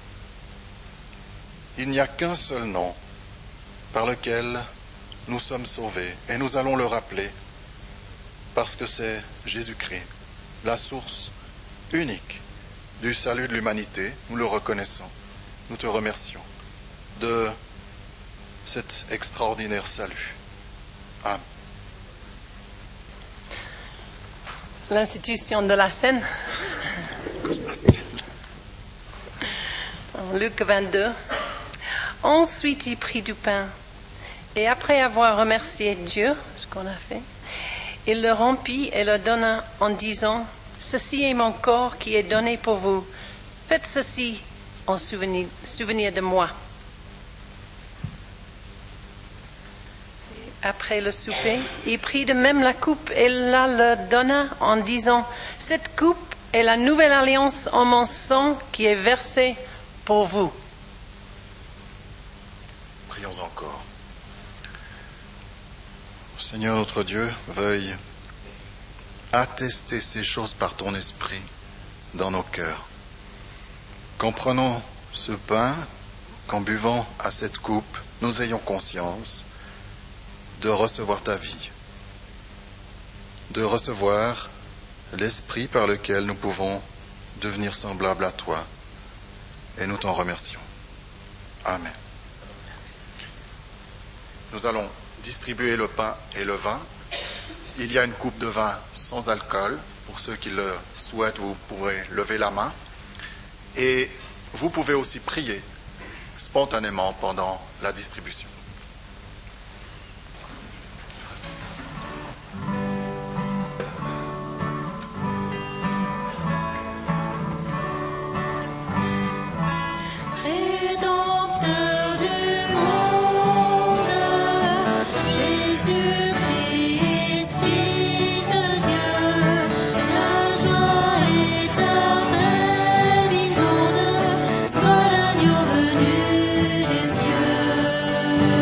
Speaker 2: qu'il n'y a qu'un seul nom par lequel nous sommes sauvés. Et nous allons le rappeler, parce que c'est Jésus-Christ, la source unique du salut de l'humanité. Nous le reconnaissons. Nous te remercions de cet extraordinaire salut. Amen.
Speaker 4: L'institution de la scène. Luc 22. Ensuite, il prit du pain et après avoir remercié Dieu, ce qu'on a fait, il le rompit et le donna en disant: ceci est mon corps qui est donné pour vous. Faites ceci en souvenir de moi. Après le souper, il prit de même la coupe et la leur donna en disant: cette coupe est la nouvelle alliance en mon sang qui est versée pour vous.
Speaker 2: Prions encore. Seigneur notre Dieu, veuille attester ces choses par ton esprit dans nos cœurs. Qu'en prenant ce pain, qu'en buvant à cette coupe, nous ayons conscience de recevoir ta vie, de recevoir l'esprit par lequel nous pouvons devenir semblables à toi, et nous t'en remercions. Amen. Nous allons distribuer le pain et le vin. Il y a une coupe de vin sans alcool. Pour ceux qui le souhaitent, vous pourrez lever la main. Et vous pouvez aussi prier spontanément pendant la distribution.
Speaker 7: Sois l'agneau venu des cieux.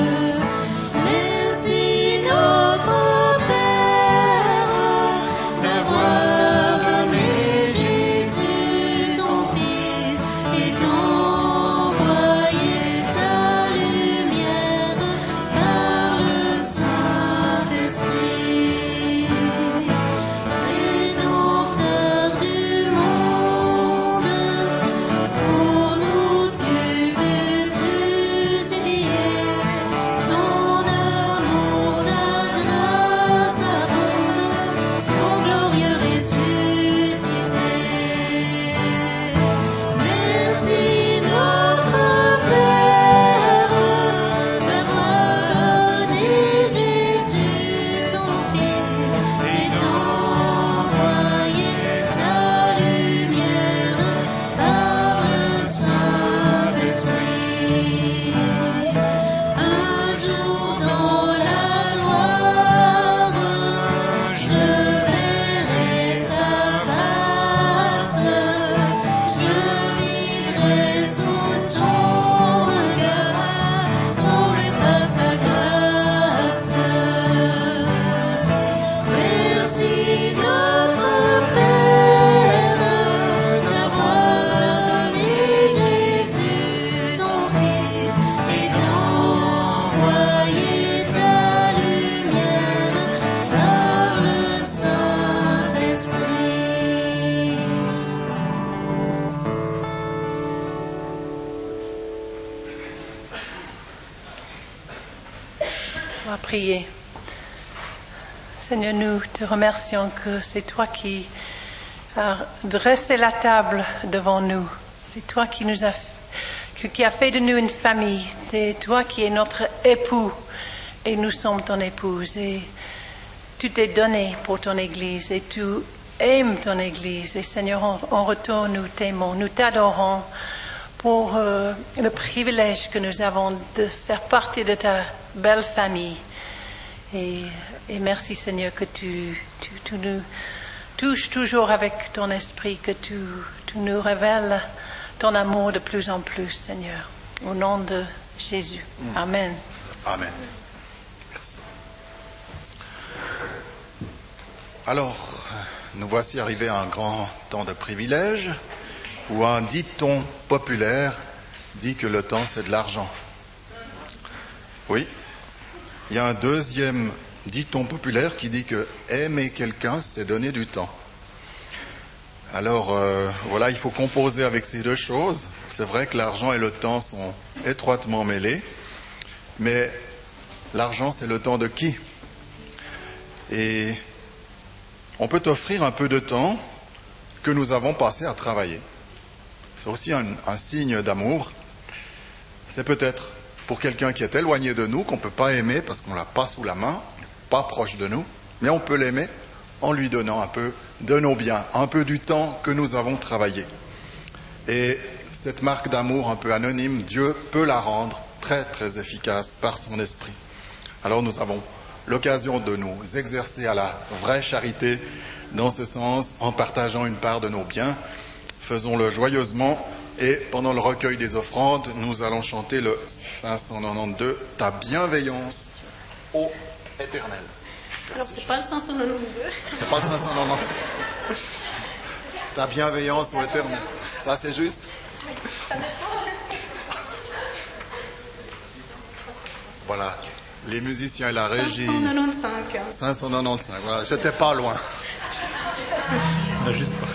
Speaker 4: prier. Seigneur, nous te remercions que c'est toi qui as dressé la table devant nous. C'est toi qui as fait de nous une famille. C'est toi qui es notre époux et nous sommes ton épouse. Et tu t'es donné pour ton Église et tu aimes ton Église. Et Seigneur, en retour, nous t'aimons, nous t'adorons pour le privilège que nous avons de faire partie de ta belle famille. Et merci Seigneur que tu nous touches toujours avec ton esprit, que tu nous révèles ton amour de plus en plus, Seigneur. Au nom de Jésus. Amen.
Speaker 2: Amen. Merci. Alors, nous voici arrivés à un grand temps de privilège où un dicton populaire dit que le temps c'est de l'argent. Oui. Il y a un deuxième dicton populaire qui dit que aimer quelqu'un, c'est donner du temps. Alors, voilà, il faut composer avec ces deux choses. C'est vrai que l'argent et le temps sont étroitement mêlés, mais l'argent, c'est le temps de qui? Et on peut offrir un peu de temps que nous avons passé à travailler. C'est aussi un signe d'amour. C'est peut-être pour quelqu'un qui est éloigné de nous, qu'on ne peut pas aimer parce qu'on ne l'a pas sous la main, pas proche de nous, mais on peut l'aimer en lui donnant un peu de nos biens, un peu du temps que nous avons travaillé. Et cette marque d'amour un peu anonyme, Dieu peut la rendre très très efficace par son esprit. Alors nous avons l'occasion de nous exercer à la vraie charité dans ce sens, en partageant une part de nos biens. Faisons-le joyeusement. Et pendant le recueil des offrandes, nous allons chanter le 592, « Ta bienveillance, ô Éternel ».
Speaker 6: Alors, c'est pas le 592.
Speaker 2: C'est pas le 592. Ta bienveillance, ô Éternel. Ça, c'est juste? Voilà. Les musiciens et la régie.
Speaker 6: 595.
Speaker 2: 595, voilà. J'étais pas loin.
Speaker 3: On a juste pas.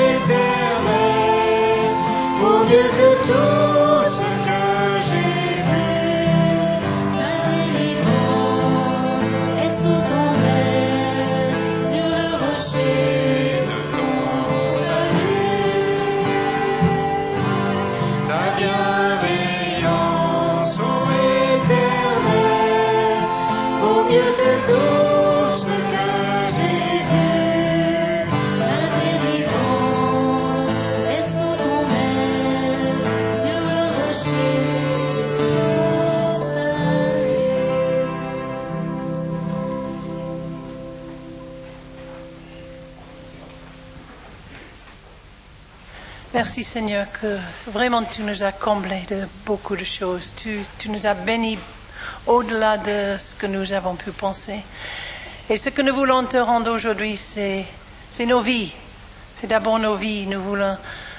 Speaker 7: mieux que tout ce que j'ai vu.
Speaker 4: Merci Seigneur que vraiment tu nous as comblés de beaucoup de choses. Tu nous as bénis au-delà de ce que nous avons pu penser. Et ce que nous voulons te rendre aujourd'hui, c'est nos vies. C'est d'abord nos vies. Nous voulons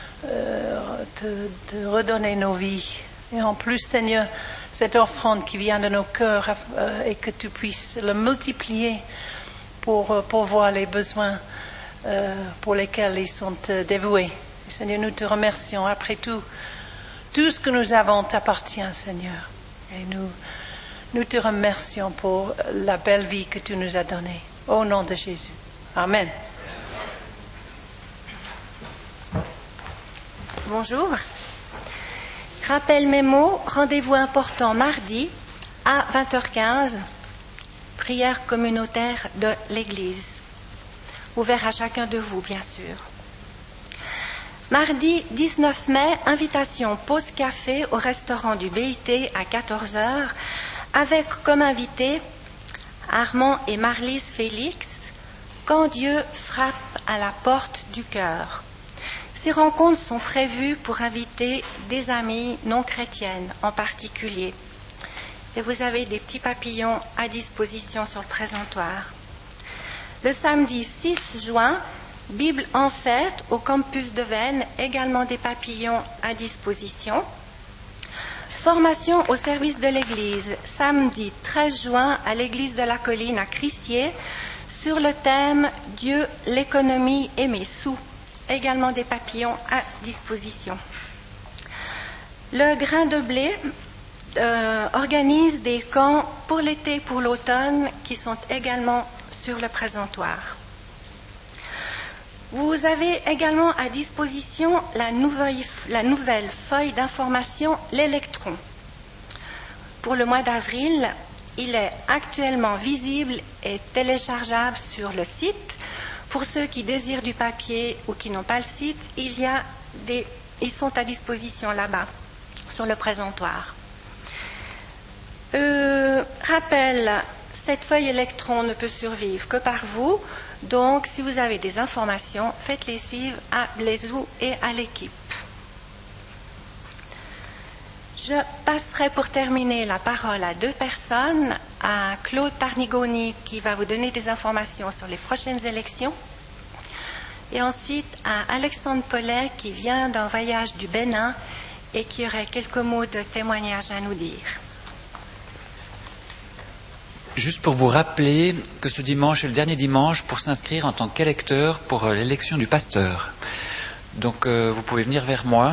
Speaker 4: te redonner nos vies. Et en plus, Seigneur, cette offrande qui vient de nos cœurs et que tu puisses le multiplier pour voir les besoins pour lesquels ils sont dévoués. Et Seigneur, nous te remercions. Après tout ce que nous avons t'appartient, Seigneur. Et nous te remercions pour la belle vie que tu nous as donnée. Au nom de Jésus. Amen.
Speaker 7: Bonjour. Rappel mémo, rendez-vous important mardi à 20h15, prière communautaire de l'Église. Ouvert à chacun de vous, bien sûr. Mardi 19 mai, invitation pause café au restaurant du BIT à 14h, avec comme invité Armand et Marlise Félix, quand Dieu frappe à la porte du cœur. Ces rencontres sont prévues pour inviter des amies non chrétiennes en particulier. Et vous avez des petits papillons à disposition sur le présentoir. Le samedi 6 juin, Bible en fête au campus de Veynes, également des papillons à disposition. Formation au service de l'Église, samedi 13 juin à l'Église de la Colline à Crissier, sur le thème « Dieu, l'économie et mes sous ». Également des papillons à disposition. Le Grain de Blé organise des camps pour l'été et pour l'automne qui sont également sur le présentoir. Vous avez également à disposition la nouvelle feuille d'information, l'Électron. Pour le mois d'avril, il est actuellement visible et téléchargeable sur le site. Pour ceux qui désirent du papier ou qui n'ont pas le site, ils sont à disposition là-bas, sur le présentoir. Rappel, cette feuille électron ne peut survivre que par vous, donc si vous avez des informations, faites-les suivre à Blaisou et à l'équipe. Je passerai pour terminer la parole à deux personnes, à Claude Parnigoni qui va vous donner des informations sur les prochaines élections et ensuite à Alexandre Paulet qui vient d'un voyage du Bénin et qui aurait quelques mots de témoignage à nous dire.
Speaker 8: Juste pour vous rappeler que ce dimanche est le dernier dimanche pour s'inscrire en tant qu'électeur pour l'élection du pasteur. Donc vous pouvez venir vers moi.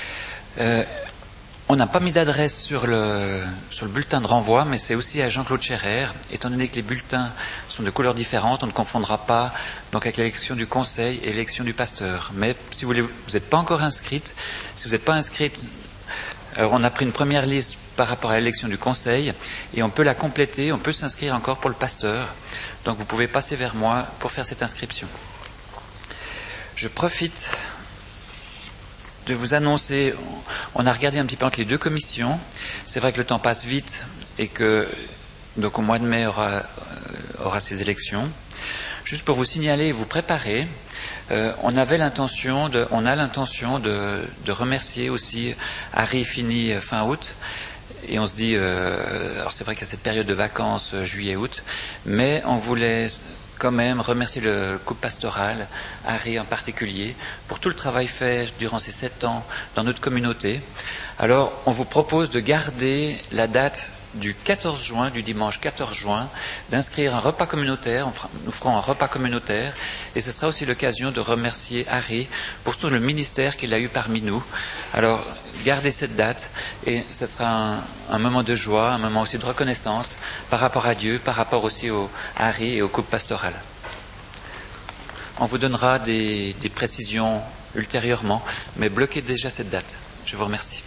Speaker 8: On n'a pas mis d'adresse sur le bulletin de renvoi, mais c'est aussi à Jean-Claude Scherer. Étant donné que les bulletins sont de couleurs différentes, on ne confondra pas donc avec l'élection du conseil et l'élection du pasteur. Mais si vous n'êtes pas encore inscrite, si vous n'êtes pas inscrite, on a pris une première liste par rapport à l'élection du conseil et on peut la compléter, on peut s'inscrire encore pour le pasteur. Donc vous pouvez passer vers moi pour faire cette inscription. Je profite de vous annoncer, on a regardé un petit peu entre les deux commissions. C'est vrai que le temps passe vite et que donc au mois de mai aura ces élections. Juste pour vous signaler et vous préparer, on a l'intention de remercier aussi Harry Fini fin août. Et on se dit, alors c'est vrai qu'il y a cette période de vacances juillet-août, mais on voulait quand même remercier le couple pastoral, Harry en particulier, pour tout le travail fait durant ces 7 ans dans notre communauté. Alors, on vous propose de garder la date du 14 juin, du dimanche 14 juin, d'inscrire un repas communautaire. Nous ferons un repas communautaire et ce sera aussi l'occasion de remercier Harry pour tout le ministère qu'il a eu parmi nous. Alors, gardez cette date et ce sera un moment de joie, un moment aussi de reconnaissance par rapport à Dieu, par rapport aussi à Harry et au couple pastoral. On vous donnera des précisions ultérieurement, mais bloquez déjà cette date. Je vous remercie.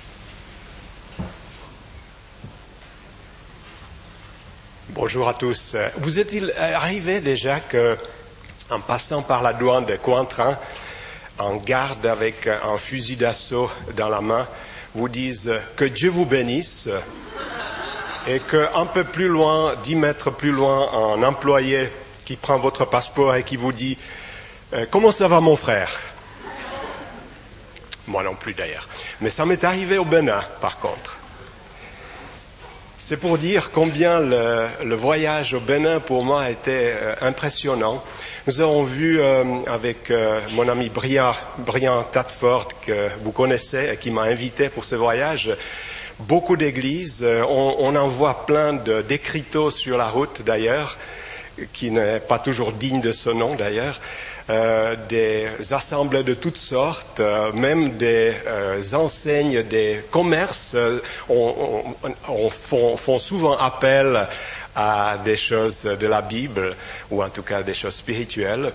Speaker 9: Bonjour à tous. Vous est-il arrivé déjà que, en passant par la douane de Cointrin, en garde avec un fusil d'assaut dans la main, vous disent que Dieu vous bénisse et qu'un peu plus loin, 10 mètres plus loin, un employé qui prend votre passeport et qui vous dit « Comment ça va mon frère ?» moi non plus d'ailleurs. Mais ça m'est arrivé au Bénin, par contre. C'est pour dire combien le voyage au Bénin pour moi a été impressionnant. Nous avons vu avec mon ami Brian Tadford, que vous connaissez et qui m'a invité pour ce voyage, beaucoup d'églises. On en voit plein d'écriteaux sur la route d'ailleurs, qui n'est pas toujours digne de ce nom d'ailleurs. Des assemblées de toutes sortes, même des enseignes, des commerces font souvent appel à des choses de la Bible, ou en tout cas des choses spirituelles.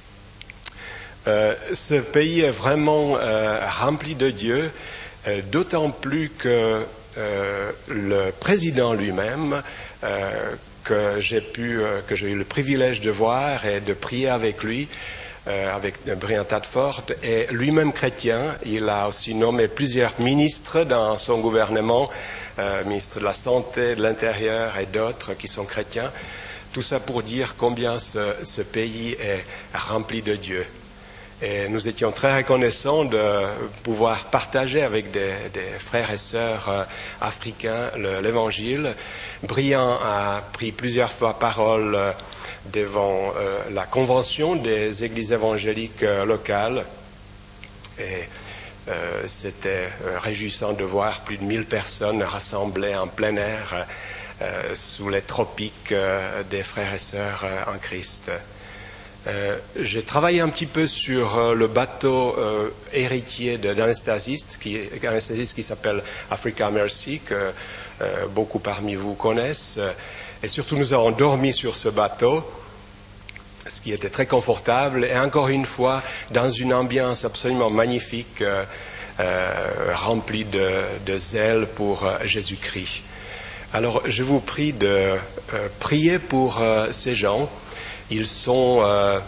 Speaker 9: Ce pays est vraiment rempli de Dieu, d'autant plus que le président lui-même, que j'ai eu le privilège de voir et de prier avec lui, avec Brian Tadford, est lui-même chrétien. Il a aussi nommé plusieurs ministres dans son gouvernement, ministre de la Santé, de l'Intérieur et d'autres qui sont chrétiens. Tout ça pour dire combien ce pays est rempli de Dieu. Et nous étions très reconnaissants de pouvoir partager avec des frères et sœurs africains l'Évangile. Brian a pris plusieurs fois parole devant la convention des églises évangéliques locales. Et c'était réjouissant de voir plus de 1000 personnes rassemblées en plein air sous les tropiques des frères et sœurs en Christ. J'ai travaillé un petit peu sur le bateau héritier d'un anesthésiste qui s'appelle Africa Mercy, que beaucoup parmi vous connaissent. Et surtout, nous avons dormi sur ce bateau, ce qui était très confortable, et encore une fois, dans une ambiance absolument magnifique, remplie de zèle pour Jésus-Christ. Alors, je vous prie de prier pour ces gens. Ils sont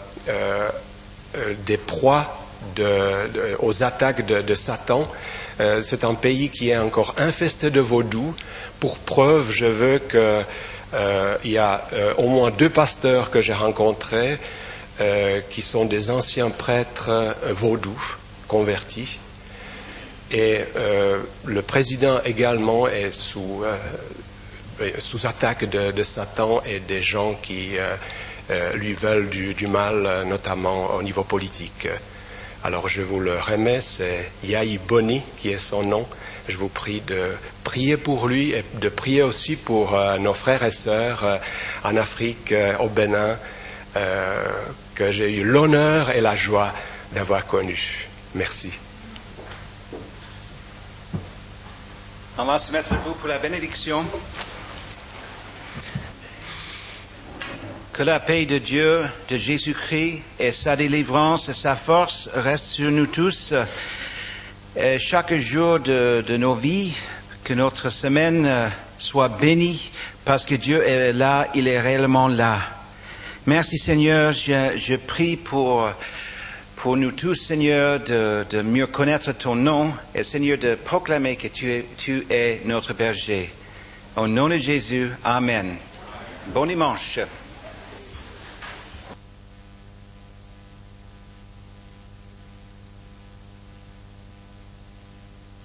Speaker 9: des proies aux attaques de Satan. C'est un pays qui est encore infesté de vaudou. Pour preuve, je veux qu'il y a au moins 2 pasteurs que j'ai rencontrés qui sont des anciens prêtres vaudous convertis. Et le président également est sous attaque de Satan et des gens qui lui veulent du mal, notamment au niveau politique. Alors je vous le remets, c'est Yahi Boni qui est son nom. Je vous prie de prier pour lui et de prier aussi pour nos frères et sœurs en Afrique, au Bénin, que j'ai eu l'honneur et la joie d'avoir connus. Merci.
Speaker 5: On va se mettre debout pour la bénédiction. Que la paix de Dieu, de Jésus-Christ et sa délivrance et sa force restent sur nous tous. Et chaque jour de nos vies, que notre semaine soit bénie parce que Dieu est là, il est réellement là. Merci Seigneur, je prie pour nous tous Seigneur de mieux connaître ton nom et Seigneur de proclamer que tu es notre berger. Au nom de Jésus, Amen. Bon dimanche.